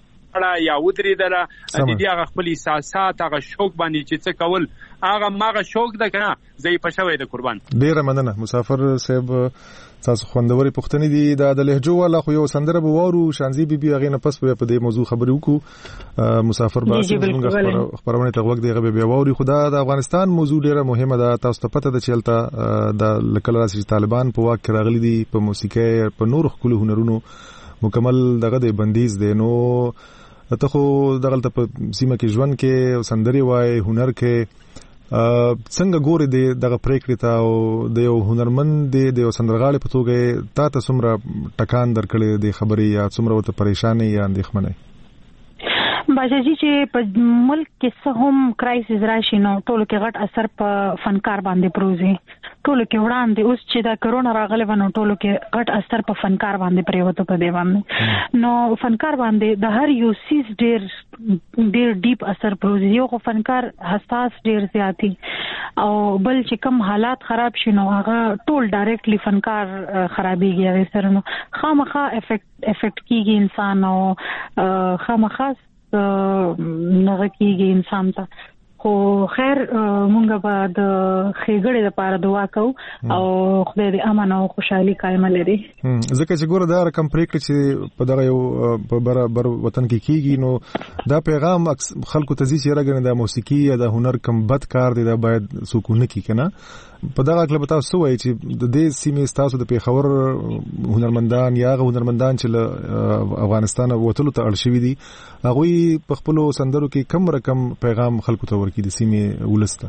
یا ودریدله د دې هغه خپل احساسات هغه شوق باندې چې څه کول هغه ماغه شوق ده کنه زې پښوي د قربان ډیره مننه مسافر صاحب تاسو خوندوري پښتني دي د لهجو ولا خو یو سندره به وورو شانزي بي بي هغه نه پس په دې موضوع خبرې وکړو مسافر با څنګه خبرونه ته وخت دی غو به ووري خدا د افغانستان موضوع ډیره مهمه ده تاسو ته پته ده چې الته د لکل راسي طالبان په واک راغلي دي په موسیقي په نور خپل هنرونو مکمل دغه د بندیز دي نو ته خو دغه په سیمه کې ژوند کې سندري وای هنر کې څنګه ګوري دغه پریکړه ته او د یو هنرمند د یو سندرغاړي په توګه تا ته څومره ټکان درکړي د خبري یا څومره ورته پریشانی یا اندېښمنه باجی چې په ملک کې څه هم کرایسس راشي نو ټول کې غټ اثر په فنکار باندې پروزي ټول کې وړاندې اوس چې دا کرونا راغله ونه ټول کې غټ اثر په فنکار باندې پریوته په دی باندې نو فنکار باندې د هر یو سیس ډیر ډیر ډیپ اثر پروزي یو خو فنکار حساس ډیر زیاتی او بل چې کوم حالات خراب شینو هغه ټول ډایرکټلی فنکار خرابيږي هغه سره نو خامخا افیکټ افیکټ کیږي انسان او خامخا نغه کیږي انسان ته خو خیر مونږ به د خېګړې لپاره دعا کوو او خدای دې امن او خوشحالي قائم لري. ځکه چې ګوره دا رقم پریکړه چې په دغه یو په بر وطن کې کیږي نو دا پیغام خلکو ته ځي چې راګنه د موسیقي یا د هنر کم بد کار دی دا باید سکون کی کنه. په دغه کله تاسو سو وایي چې د دې سیمې تاسو د پیښور هنرمندان یا هنرمندان چې افغانستان وټلو ته اړ شوی دي هغه په خپل سندرو کې کم رقم پیغام خلکو ته ورکړي د سیمې ولسته.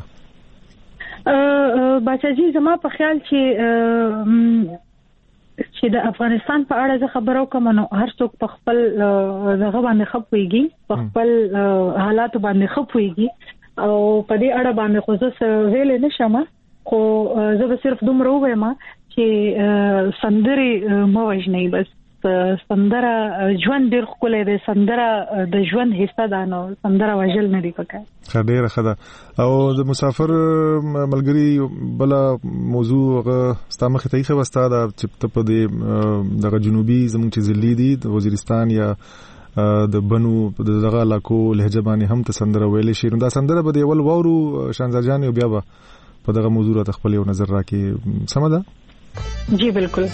بچاجي زما په خیال چې چې د افغانستان په اړه زه خبرو کوم نو هر څوک په خپل دغه باندې خپويږي په خپل حالات باندې خپويږي او په دې اړه باندې خو زه ویل نه شم خو زه به صرف دومره وایم چې سندري مو وژنې بس سندره ژوند ډیر خپل دی سندره د ژوند حصہ ده نو سندره وژل نه دی پکای. خبره خدا او د مسافر ملګری بل موضوع هغه ستامخ ته یې وستا دا چې په دې دغه جنوبي زموږ چې ضلع دي د وزیرستان یا د بنو دغه علاقو لهجه باندې هم ته سندره ویلې شي نو دا سندره به دی ول وورو شانزر جان یو بیا به په دغه موضوع ته خپل یو نظر راکې سم ده؟ جی بالکل.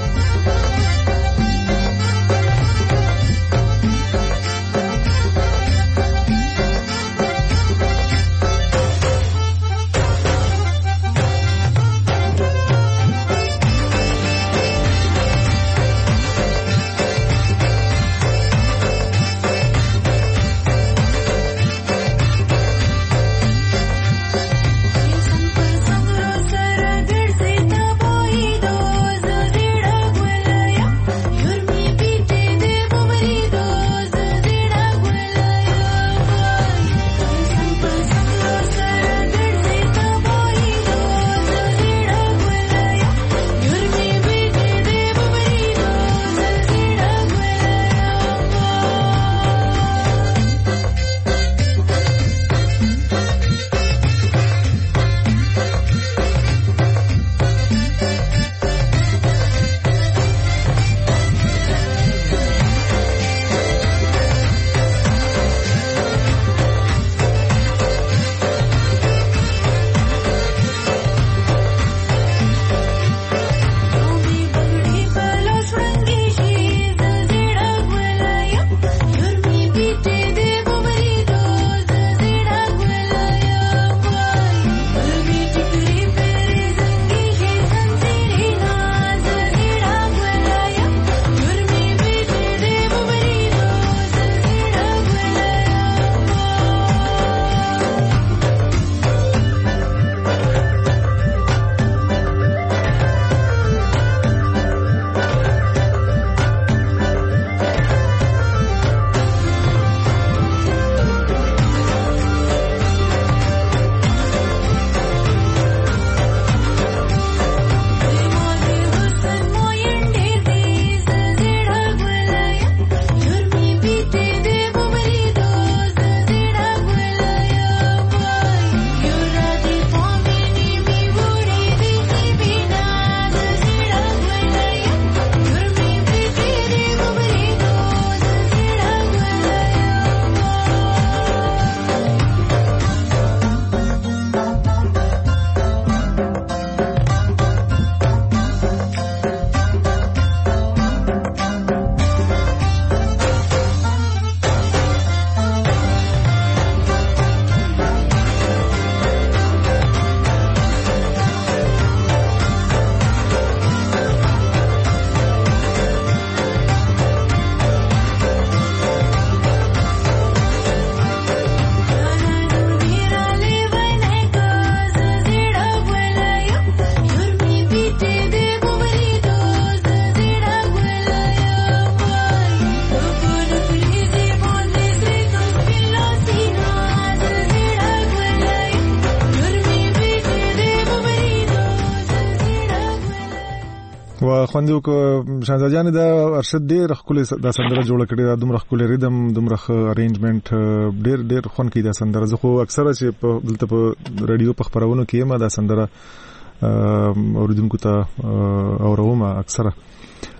و خوندو کو شانزا جان دا ارشد ډیر خپل دا سندره جوړ کړی دا دومره خپل ریدم دومره ارینجمنت ډیر ډیر خون کې دا سندره زه خو اکثره چې په دلته په رادیو په خبرونو کې ما دا سندره اوریدونکو ته اوروم اکثره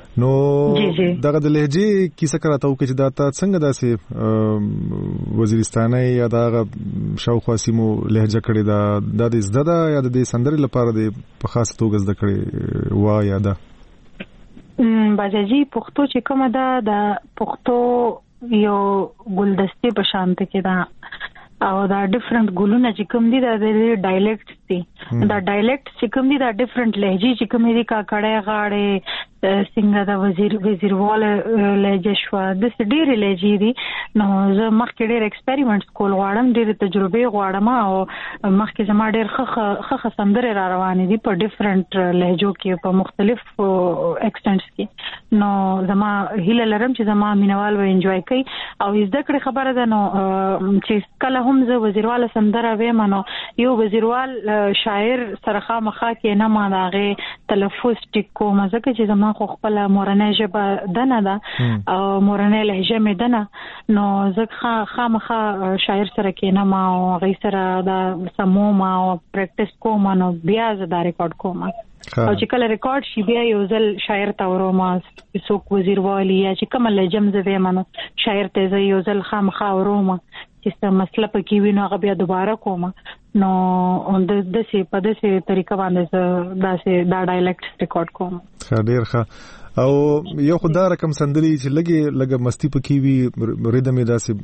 نو جی جی دغه د لهجه کیسه کراته او چې دا تا څنګه داسې وزیرستاني یا دغه شاوخوا سیمو لهجه کړی دا د زده ده یا د سندرې لپاره د په خاص توګه زده کړی وا یا ده باجی پښتو چې کومه ده د پښتو یو ګلدستي په شانته کې ده او دا ډیفرنٹ ګلونه چې کوم دي دا د ډایلیکټ دي دا ډایلیکټ چې کوم دي دا ډیفرنٹ لهجه چې کوم دي کا کړه غاړه څنګه دا وزیر وزیرواله لهجه شو د ډېر لهجې دي نو زه مخکې ډېر ایکسپریمنټس کول غواړم ډېر تجربه غواړم او مخکې زما ډېر خخ خخ سندره را روانې دي په ډیفرنٹ لهجو کې په مختلف ایکسټنټس کې نو زما هیله لرم چې زما مینوال و انجوای کوي او زده کړې خبره ده نو چې کله هم زه وزیرواله سندره وایم نو یو وزیروال شاعر سره خامخا کې نه ما داغه تلفظ ټیکو مزه کې چې زما خو خپل مورنۍ ژبه دنه ده او مورنۍ لهجه مې دنه نو زه خامخا شاعر سره کې نه ما او غي سره دا سمو ما او پریکټیس کوم نو بیا زه دا ریکارډ کوم او چې کله ریکارډ شي بیا یو ځل شاعر ته ورما څوک وزیروالي یا چې کوم لهجه مې زه ومنو شاعر ته زه یو ځل خامخا ورما چې څه مسله پکې وینو هغه بیا دوباره کوم نو د دسي په دسي طریقه باندې دا سه دا ډایلیکټ ریکارډ کوم ډیر ښه او یو خدای رقم سندري چې لګي لګه مستی پکې وی ریدم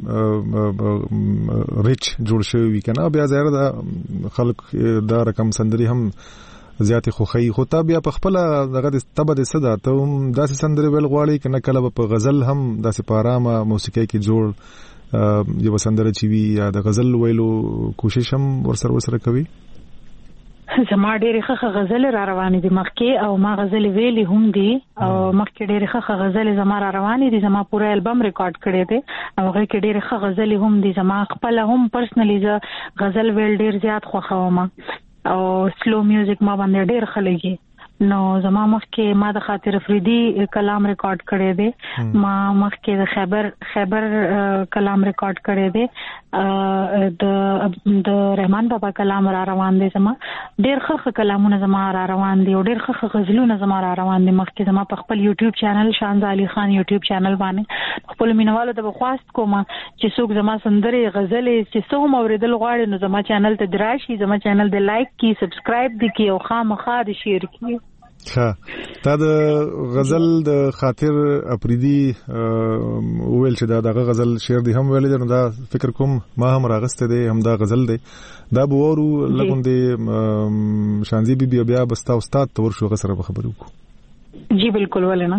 داسې ریچ جوړ شوی وی کنه بیا زیاده دا خلک دا رقم سندري هم زیات خوخی خو تا بیا په خپل دغه تبه د صدا ته داسې سندري ویل غواړي کنه کله په غزل هم داسې پارامه موسیقي کې جوړ یو سندره چې وی یا د غزل ویلو کوشش هم ورسره ورسره کوي زما ډېرې ښه غزل را روانې دي مخکې او ما غزل ویلي هم دي او مخکې ډېرې ښه غزل زما را روانې دي زما پوره البم ریکارډ کړی دی او هغه کې ډېرې ښه غزل هم دي زما خپل هم پرسنلی زه غزل ویل ډېر زیات خوښوم او سلو میوزیک ما باندې ډېر ښه لګي نو زما مخکې ما د خاطر افریدي کلام ریکارډ کړی دی ما مخکې د خیبر خیبر کلام ریکارډ کړی دی د د رحمان بابا کلام را روان دی زما ډېر ښه کلامونه زما را روان دي او ډېر ښه غزلونه زما را روان دي مخکې زما په خپل یوټیوب چینل شانز علي خان یوټیوب چینل باندې خپل مینوالو ته بخواست کوم چې څوک زما سندرې غزلې چې څوم اوریدل غواړي نو زما چینل ته دراشي زما چینل د لایک کی سبسکرایب دي کی او خامخا د شیر کی ښه تا د غزل د خاطر افریدي ویل چې دا دغه غزل شعر دی هم ویل نو دا فکر کوم ما هم راغسته دی هم دا غزل دی دا بوورو لګوندې شانزي بي بیا بستا استاد تور شو غسر به خبرو کو جی بالکل ولنه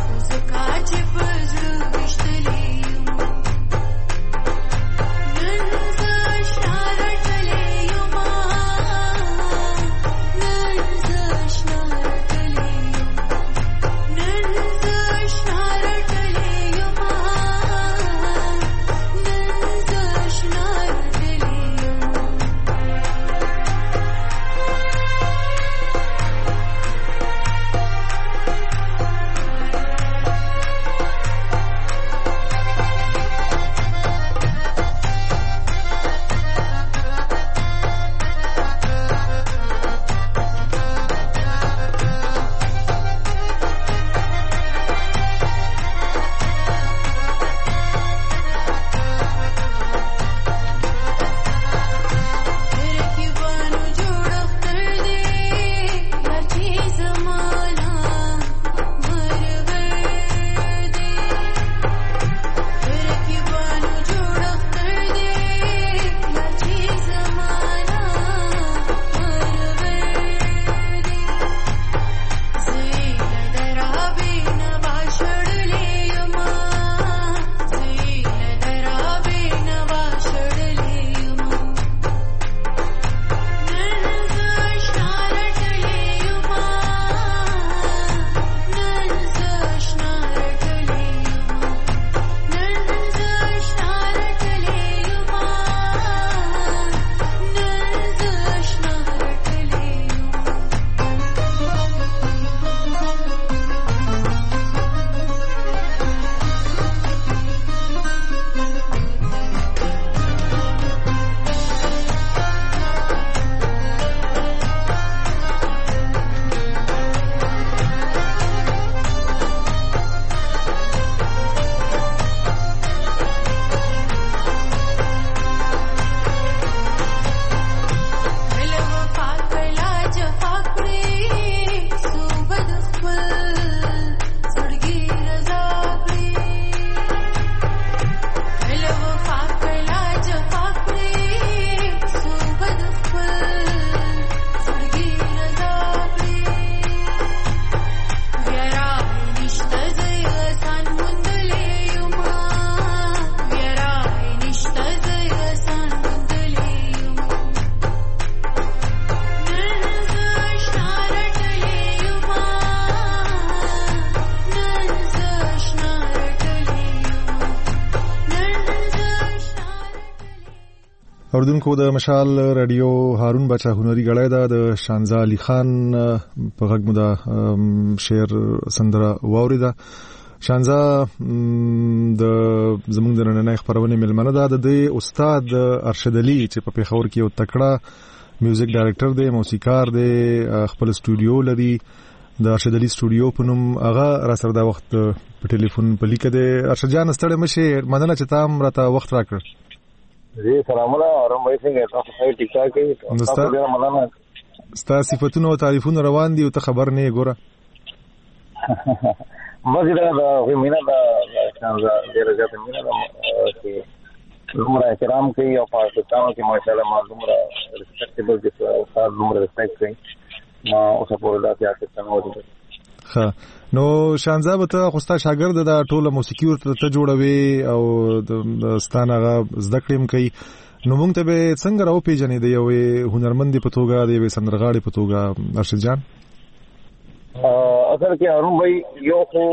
Then اوردونکو د مشال رادیو هارون بچا هنري غړای دا د شانزا علي خان په غږ مو دا شعر سندره واوریدا. شانزا د زمونږ د نننۍ خبرونه ملمنه ده د استاد ارشد علي چې په پیښور کې یو تکړه میوزیک ډایرکټر دی، موسیقار دی، خپل سټوډیو لري د ارشد علي سټوډیو په نوم. هغه را سره دا وخت په ټلیفون په لیکه دی. ارشد جان ستړی مشه، مننه چې تام راته وخت راکړ. جی سلام علیکم، ارم وای څنګه تاسو ښه ټیک ټاک یې؟ تاسو ډیر مننه. ستا صفاتونه او تعریفونه روان دي او ته خبر نه یې ګوره. مزه دا مینا دا څنګه ډیر زیات مینا دا چې عمر احترام کوي او پاکستان کې ماشاءالله معلومه ریسپیکټیبل دي او خاص عمر ریسپیکټ کوي ما اوس په وردا کې پاکستان وځي. ها نو شانزا به ته خوستا شاګرد د ټوله موسیقي ورته ته جوړوي او د ستانه زده کړم کوي. نو موږ ته به څنګه راو پیژنې د یو هنرمند په توګه د یو سندرغاړي په توګه ارشد جان؟ اصل کې هارون بھائی یو خو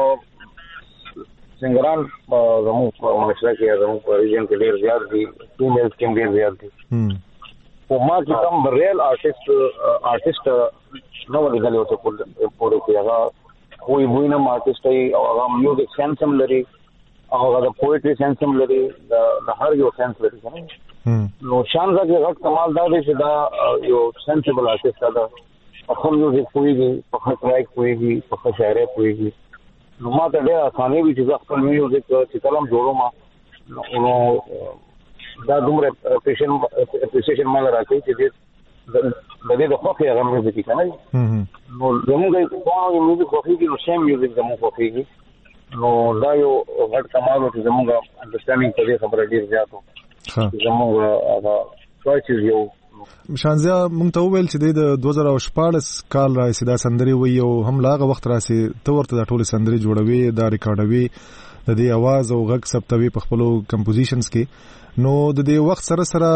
سنگران زموږ په معاشره کې زموږ په ریجن کې ډېر زیات دي، فیمیلز کې ډېر زیات دي. او ما چې کوم ریل آرټیست آرټیست نو ولې ته پورې کې هغه کوئی وینم آرټیست ای او هغه میوزیک سنس هم لري او هغه د پوئټري سنس هم لري، د هر یو سنس لري کنه. نو شانزا کې غټ کمال دا دی چې دا یو سنسیبل آرټیست ده، په خپل میوزیک پوهیږي، په خپل ټریک پوهیږي، په خپل شاعري پوهیږي. نو ما ته ډېر اسانه وي چې خپل میوزیک چې کلم جوړوم نو دا دومره اپریشن اپریشن مال راکړي چې د دې د خوښي هغه میوزیک کنه. نو زموږ کومه میوزیک خوښيږي نو سیم میوزیک زموږ خوښيږي. نو دا یو غټ کمال و چې زموږ انډرستانډینګ په دې خبره ډیر زیات و. زموږ هغه چوایسز یو شانزا مونږ ته وویل چې د دوه زره شپاړس کال راځي دا سندري وي او هم لاغه وخت راسي ته ورته د ټوله سندري جوړوي، دا ریکارډوي، د دې आवाज او غږ ثبتوي په خپل کمپوزیشنز کې. نو د دې وخت سره سره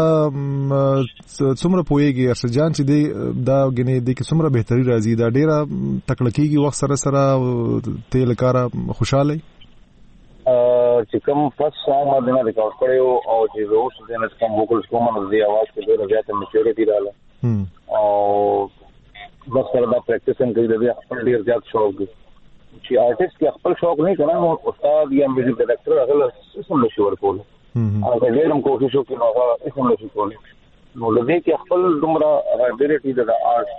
څومره پويږي ارشد جان چې دی دا غني د کې څومره بهتري راځي، دا ډیره تکړکیږي وخت سره سره تل کارا خوشاله چې کوم فاست سانګ ما دنه ریکارډ کړو او چې روز دنه کوم ووکلز کوم نو د आवाज کې ډیره زیاته میچورټی رااله او بس سره دا پریکټیس هم کوي، د خپل ډیر زیات شوق دی چې آرټیست کې خپل شوق نه کړه نو استاد یا میوزیک ډایرکټر هغه سم نشي ورکول او د ډیرم کوشش وکړي نو هغه سم نشي کولی. نو د دې کې خپل دومره ابیلیټي د آرټ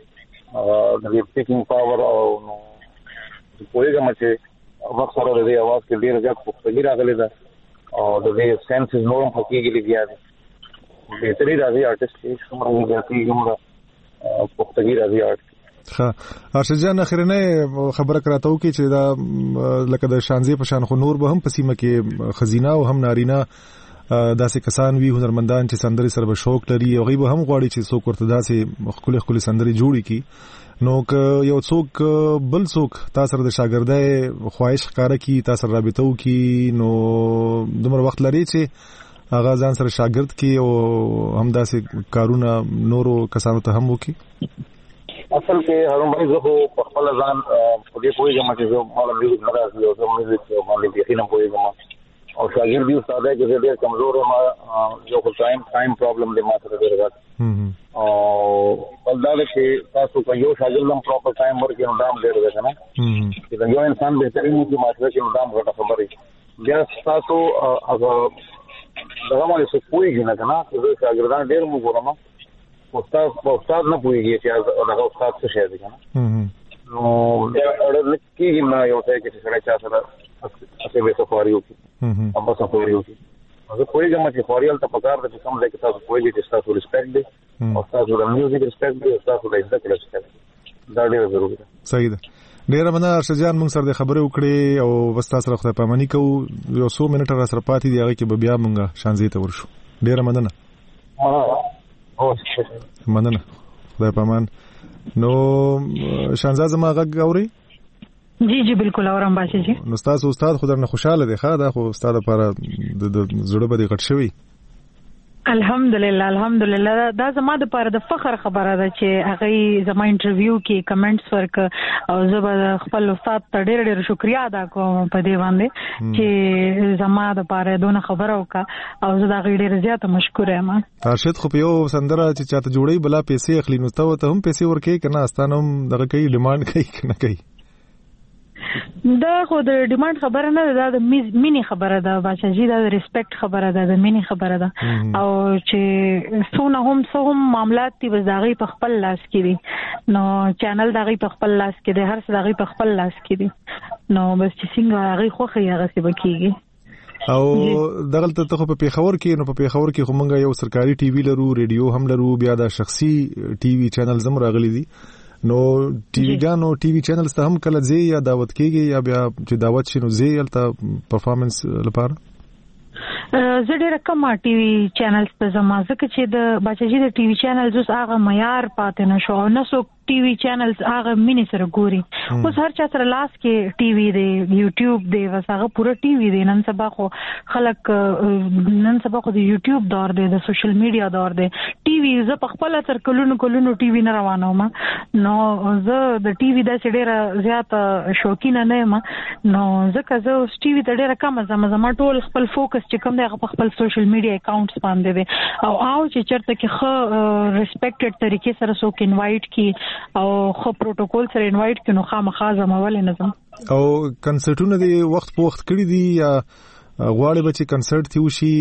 چې د ټیکینګ پاور او نو کویګه مچه وخت سره د आवाज کې ډیر زیات پختګی راغلی ده او د دې سنس نورم حقیقي لګیا دي. بهتري راځي آرټیست کې څومره زیاتې کومه پختګی راځي آرټ. ها ارشد جان اخرنه خبره کراته وکي چې دا لکه د شانزي په شان خو نور به هم پسیمه کې خزینه او هم نارینه داسې کسان وی هنرمندان چې سندري سره به شوق لري او غیب هم غواړي چې څوک ورته داسې خپل خپل سندري جوړي کی. نو که یو څوک بل څوک تاسو سره د شاګردای خواهش ښکارا کی، تاسو رابطه وکي، نو دومره وخت لري چې هغه ځان سره شاګرد کی او هم داسې کارونه نورو کسانو ته هم وکي. اصل کې هارون بھائی زه په خپل ځان په دې پوهیږم چې زه مال میوزیک نه راځي او زه میوزیک باندې یقینا پوهیږم او شاګرد دي استاد کې زه ډېر کمزور یم، یو خو ټایم ټایم پرابلم دی ما سره ډېر غټ او بلدا چې تاسو په یو شاګرد هم پراپر ټایم ورکړئ نو دام ډېر دی کنه چې یو انسان بهترین دی ما سره چې دام غټه خبرې بیا تاسو هغه دغه مالي څه پوهیږئ نه کنه چې شاګردان ډېر مو ګورم استاد په استاد نه پوهیږي چې هغه استاد څه شي دی کنه. نو اړه لکه نه یو ځای کې چې چا سره اته به سفاری وکړي هم به سفاری وکړي. زه پوهیږم چې فاریال ته پکار د کوم ځای کې تاسو پوهیږئ چې تاسو ریسپیکټ دی او تاسو د میوزیک ریسپیکټ دی او تاسو د عزت ریسپیکټ دا ډېر ضروري ده. صحیح ده. ډېر مننه ارشد جان، موږ سره د خبرې وکړې او بس تاسو سره خدای پاماني کوو. یو څو منټه را سره پاتې دی هغه کې به بیا موږ شانزي ته ورشو. ډېر مننه. مننه، خدای پامان. نو شانزا زما غږ اوري؟ جی جی بالکل اورم باسي جی. نو تاسو استاد خو درنه خوشاله دی ښا؟ دا خو استاد لپاره د زړه به غټ شوی. الحمدلله الحمدلله دا زما د پاره د فخر خبره ده چې هغه زما انټرویو کې کمنټس ورک او زه به خپل استاد ته ډېر ډېر شکریا ادا کوم په دې باندې چې زما د پاره دونه خبره وکړه او زه دا ډېر زیاته مشکور یم. ارشد خو په یو سندره چې چاته جوړي بلا پیسې اخلي نو ته هم پیسې ورکې کنه استانه هم دغه کوي ډیماند کوي کنه کوي دا خو د ډیماند خبره نه ده، د مینی خبره ده بچی، دا د ریسپیکټ خبره ده، د مینی خبره ده او چې څونه هم څه هم معاملات دي بس داغي په خپل لاس کې دي نو چینل داغي په خپل لاس کې دي، هر څه داغي په خپل لاس کې دي نو بس چې څنګه هغه خوخه یې هغه څه بکیږي. او دغلته ته په پیښور کې نو په پیښور کې خو مونږ یو سرکاري ټي وی لرو، ریډیو هم لرو، بیا د شخصي ټي وی چینل زم راغلي دي نو ټي وی ګانو ټي وی چینلز ته هم کله زی یا دعوت کیږي یا بیا چې دعوت شنو زی الته پرفارمنس لپاره زه ډېر کم ټي وی چینلز ته زما ځکه چې د بچی د ټي وی چینلز اوس هغه معیار پاتې نشو او نه څوک ټي وی چینلز هغه مینی سره ګوري. اوس هر چا سره لاس کې ټي وی دی، یوټیوب دی، وس هغه پوره ټي وی دی. نن سبا خو خلک نن سبا خو د یوټیوب دور دی، د سوشل میډیا دور دی. ټي وی زه په خپل تر کلونو کلونو ټي وی نه روانوم نو زه د ټي وی د ډېر زیات شوقین نه یم نو ځکه زه اوس ټي وی ته ډېر کم زما زما ټول خپل فوکس چې کوم دی هغه په خپل سوشل میډیا اکاونټس باندې دی او او چې چرته کې خو ریسپیکټډ طریقې سره څوک انوایټ کی او خو پروتوکول سره انوایټ کینو خامخا زموږ نظم او کنسرټونه دی وخت په وخت کړی دي یا غواړي بچي کنسرت تی وشي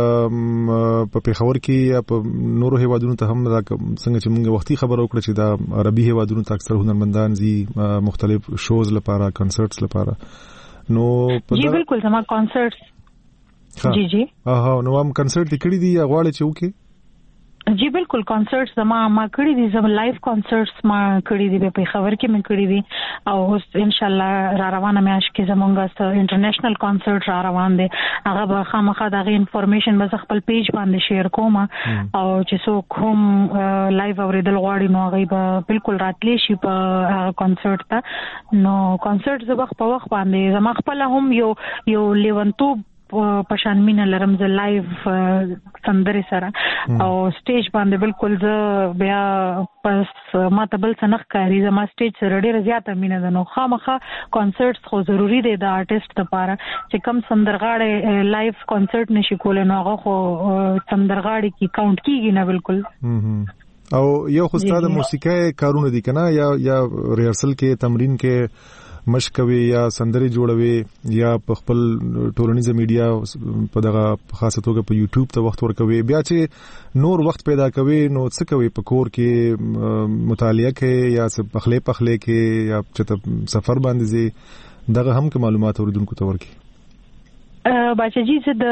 په پیښور کې یا په نورو هیوادونو ته هم څنګه چې موږ وختي خبر وکړه چې دا عربي هیوادونو ته اکثر هنرمندان زی مختلف شوز لپاره کنسرټس لپاره نو جی بالکل زما کنسرټس جی جی اه نو هم کنسرت کړی دي غواړي چې وکي جی بالکل کنسرټس زما ما کړی دي، زما لایف کنسرټس ما کړی دي په خبر کې مې کړی دي او اوس ان شاء الله را روانه مې چې زمونږ سره انټرنیشنل کنسرټ را روان دي هغه به خامخا دغه انفارمیشن به خپل پیج باندې شیر کوم او چې څوک هم لایو اوریدل غواړي نو هغه به بالکل راتلی شي په کنسرټ ته نو کنسرټ زه وخت په وخت باندې زما خپل هم یو یو لیونتوب پشان مینه لرم ز لایو سندري سره او سټیج باندې بالکل ز بیا پس ماته بل څنګه کاری زما سټیج سره ډیره زیاته مینه ده نو خامخا کنسرټس خو ضروری دی د آرټیست لپاره چې کم سندرغاړي لایو کنسرټ نشي کولای نو هغه خو سندرغاړي کی کاونټ کیږي نه بالکل او یو خو ستاسو موسیقي کارونه دي کنه یا یا ریهرسل کې تمرین کې مشکوي یا سندري جوړوي یا په خپل ټولنیزه میډیا په دغه خاصه توګه په یوټیوب ته وخت ورکوي بیا چې نور وخت پیدا کوي نو څه کوي په کور کې مطالعه کوي یا څه پخلې پخلې کې یا چې سفر باندې زی دغه هم که معلومات اوریدونکو ته ورکړي. بچی زه د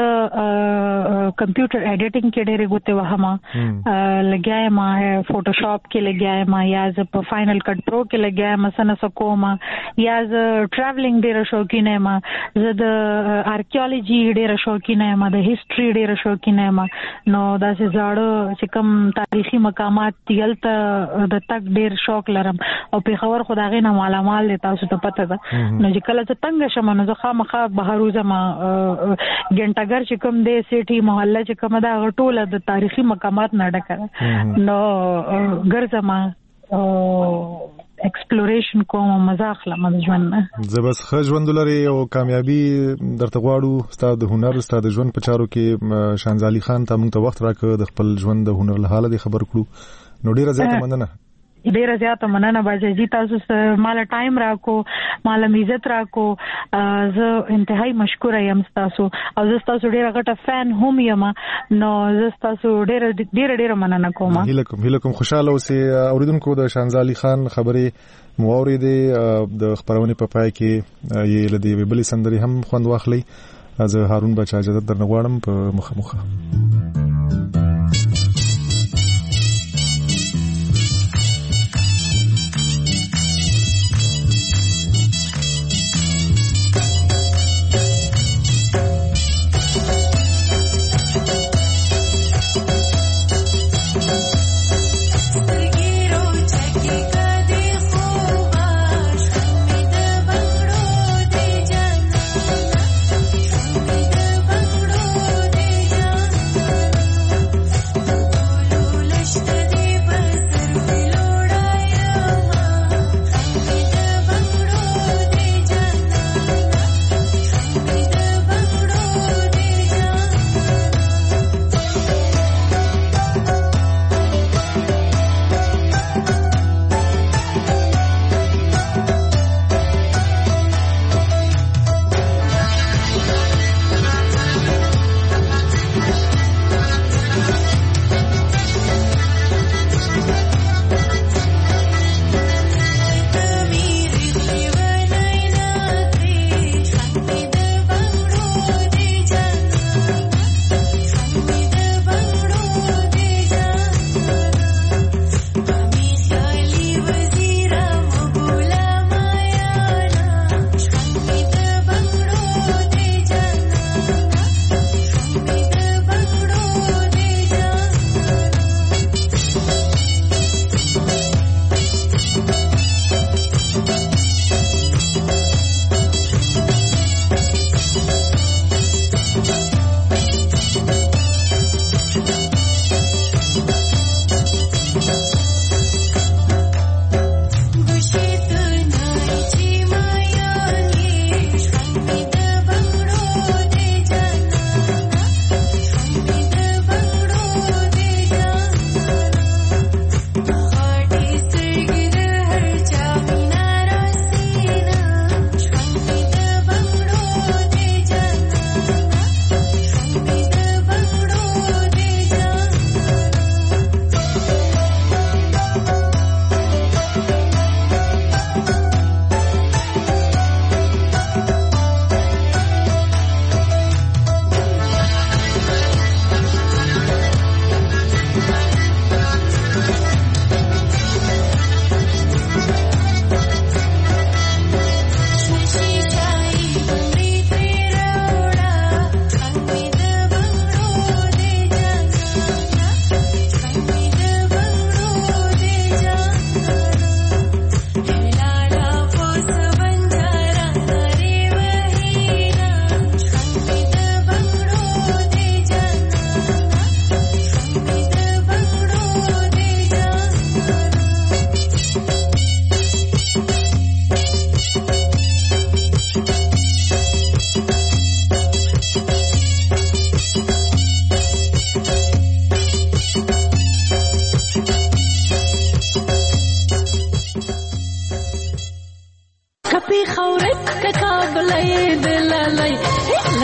کمپیوټر ایډیټینګ کې ډېرې غوته وهمه لګیایم ما فوټوشاپ کې لګیایم ما یا ز په فائنل کټ پرو کې لګیایم ما سن سکوما یا ز ټریولینګ ډېر شوقین یم زه د آرکیولوژي ډېر شوقین یم د هیستوري ډېر شوقین یم نو دا چې زاړه چې کوم تاریخي مقامات تلته د تک ډېر شوق لرم او په خبر خدای نه معلومات تاسو ته پته ده نو چې کله ته تنگ شمه نو زه خامخا بهروزه ما ګنټګر چې کوم دی سیټي محله چې کوم دا غټوله د تاریخي مقامات نه ډکه نو ګرځما ایکسپلوریشن کوم مزه اخلم د ژوند نه زه بس ښه ژوند لري او کامیابی درته غواړو ستاسو د هنر ستاسو د ژوند په چارو کې شانزالي خان ته موږ ته وخت راکړ د خپل ژوند د هنر له حاله خبر کړو نو ډیره زیاته مننه ډیره زیاته مننه باجی تاسو سره مال ټایم راکو مال عزت راکو زه انتهایی مشکور یم تاسو او زه تاسو ډیره غټه فین هم یم نو زه تاسو ډیره ډیره ډیره مننه کوم هیلکم هیلکم خوشاله اوسئ اوریدونکو د شانزالي خان خبرې موري دي د خبرونه په پای کې یې لدی ویبلې سندري هم خوند واخلي زه هارون بچا اجازه درنه غواړم په مخه مخه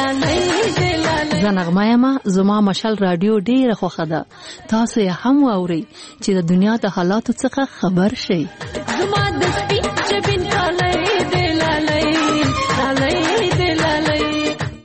زنغمه یم زما مشال رادیو ډیره خوښه ده. تاسو یې هم واورئ چې د دنیا د حالاتو څخه خبر شئ. زما د سپین جبین کالی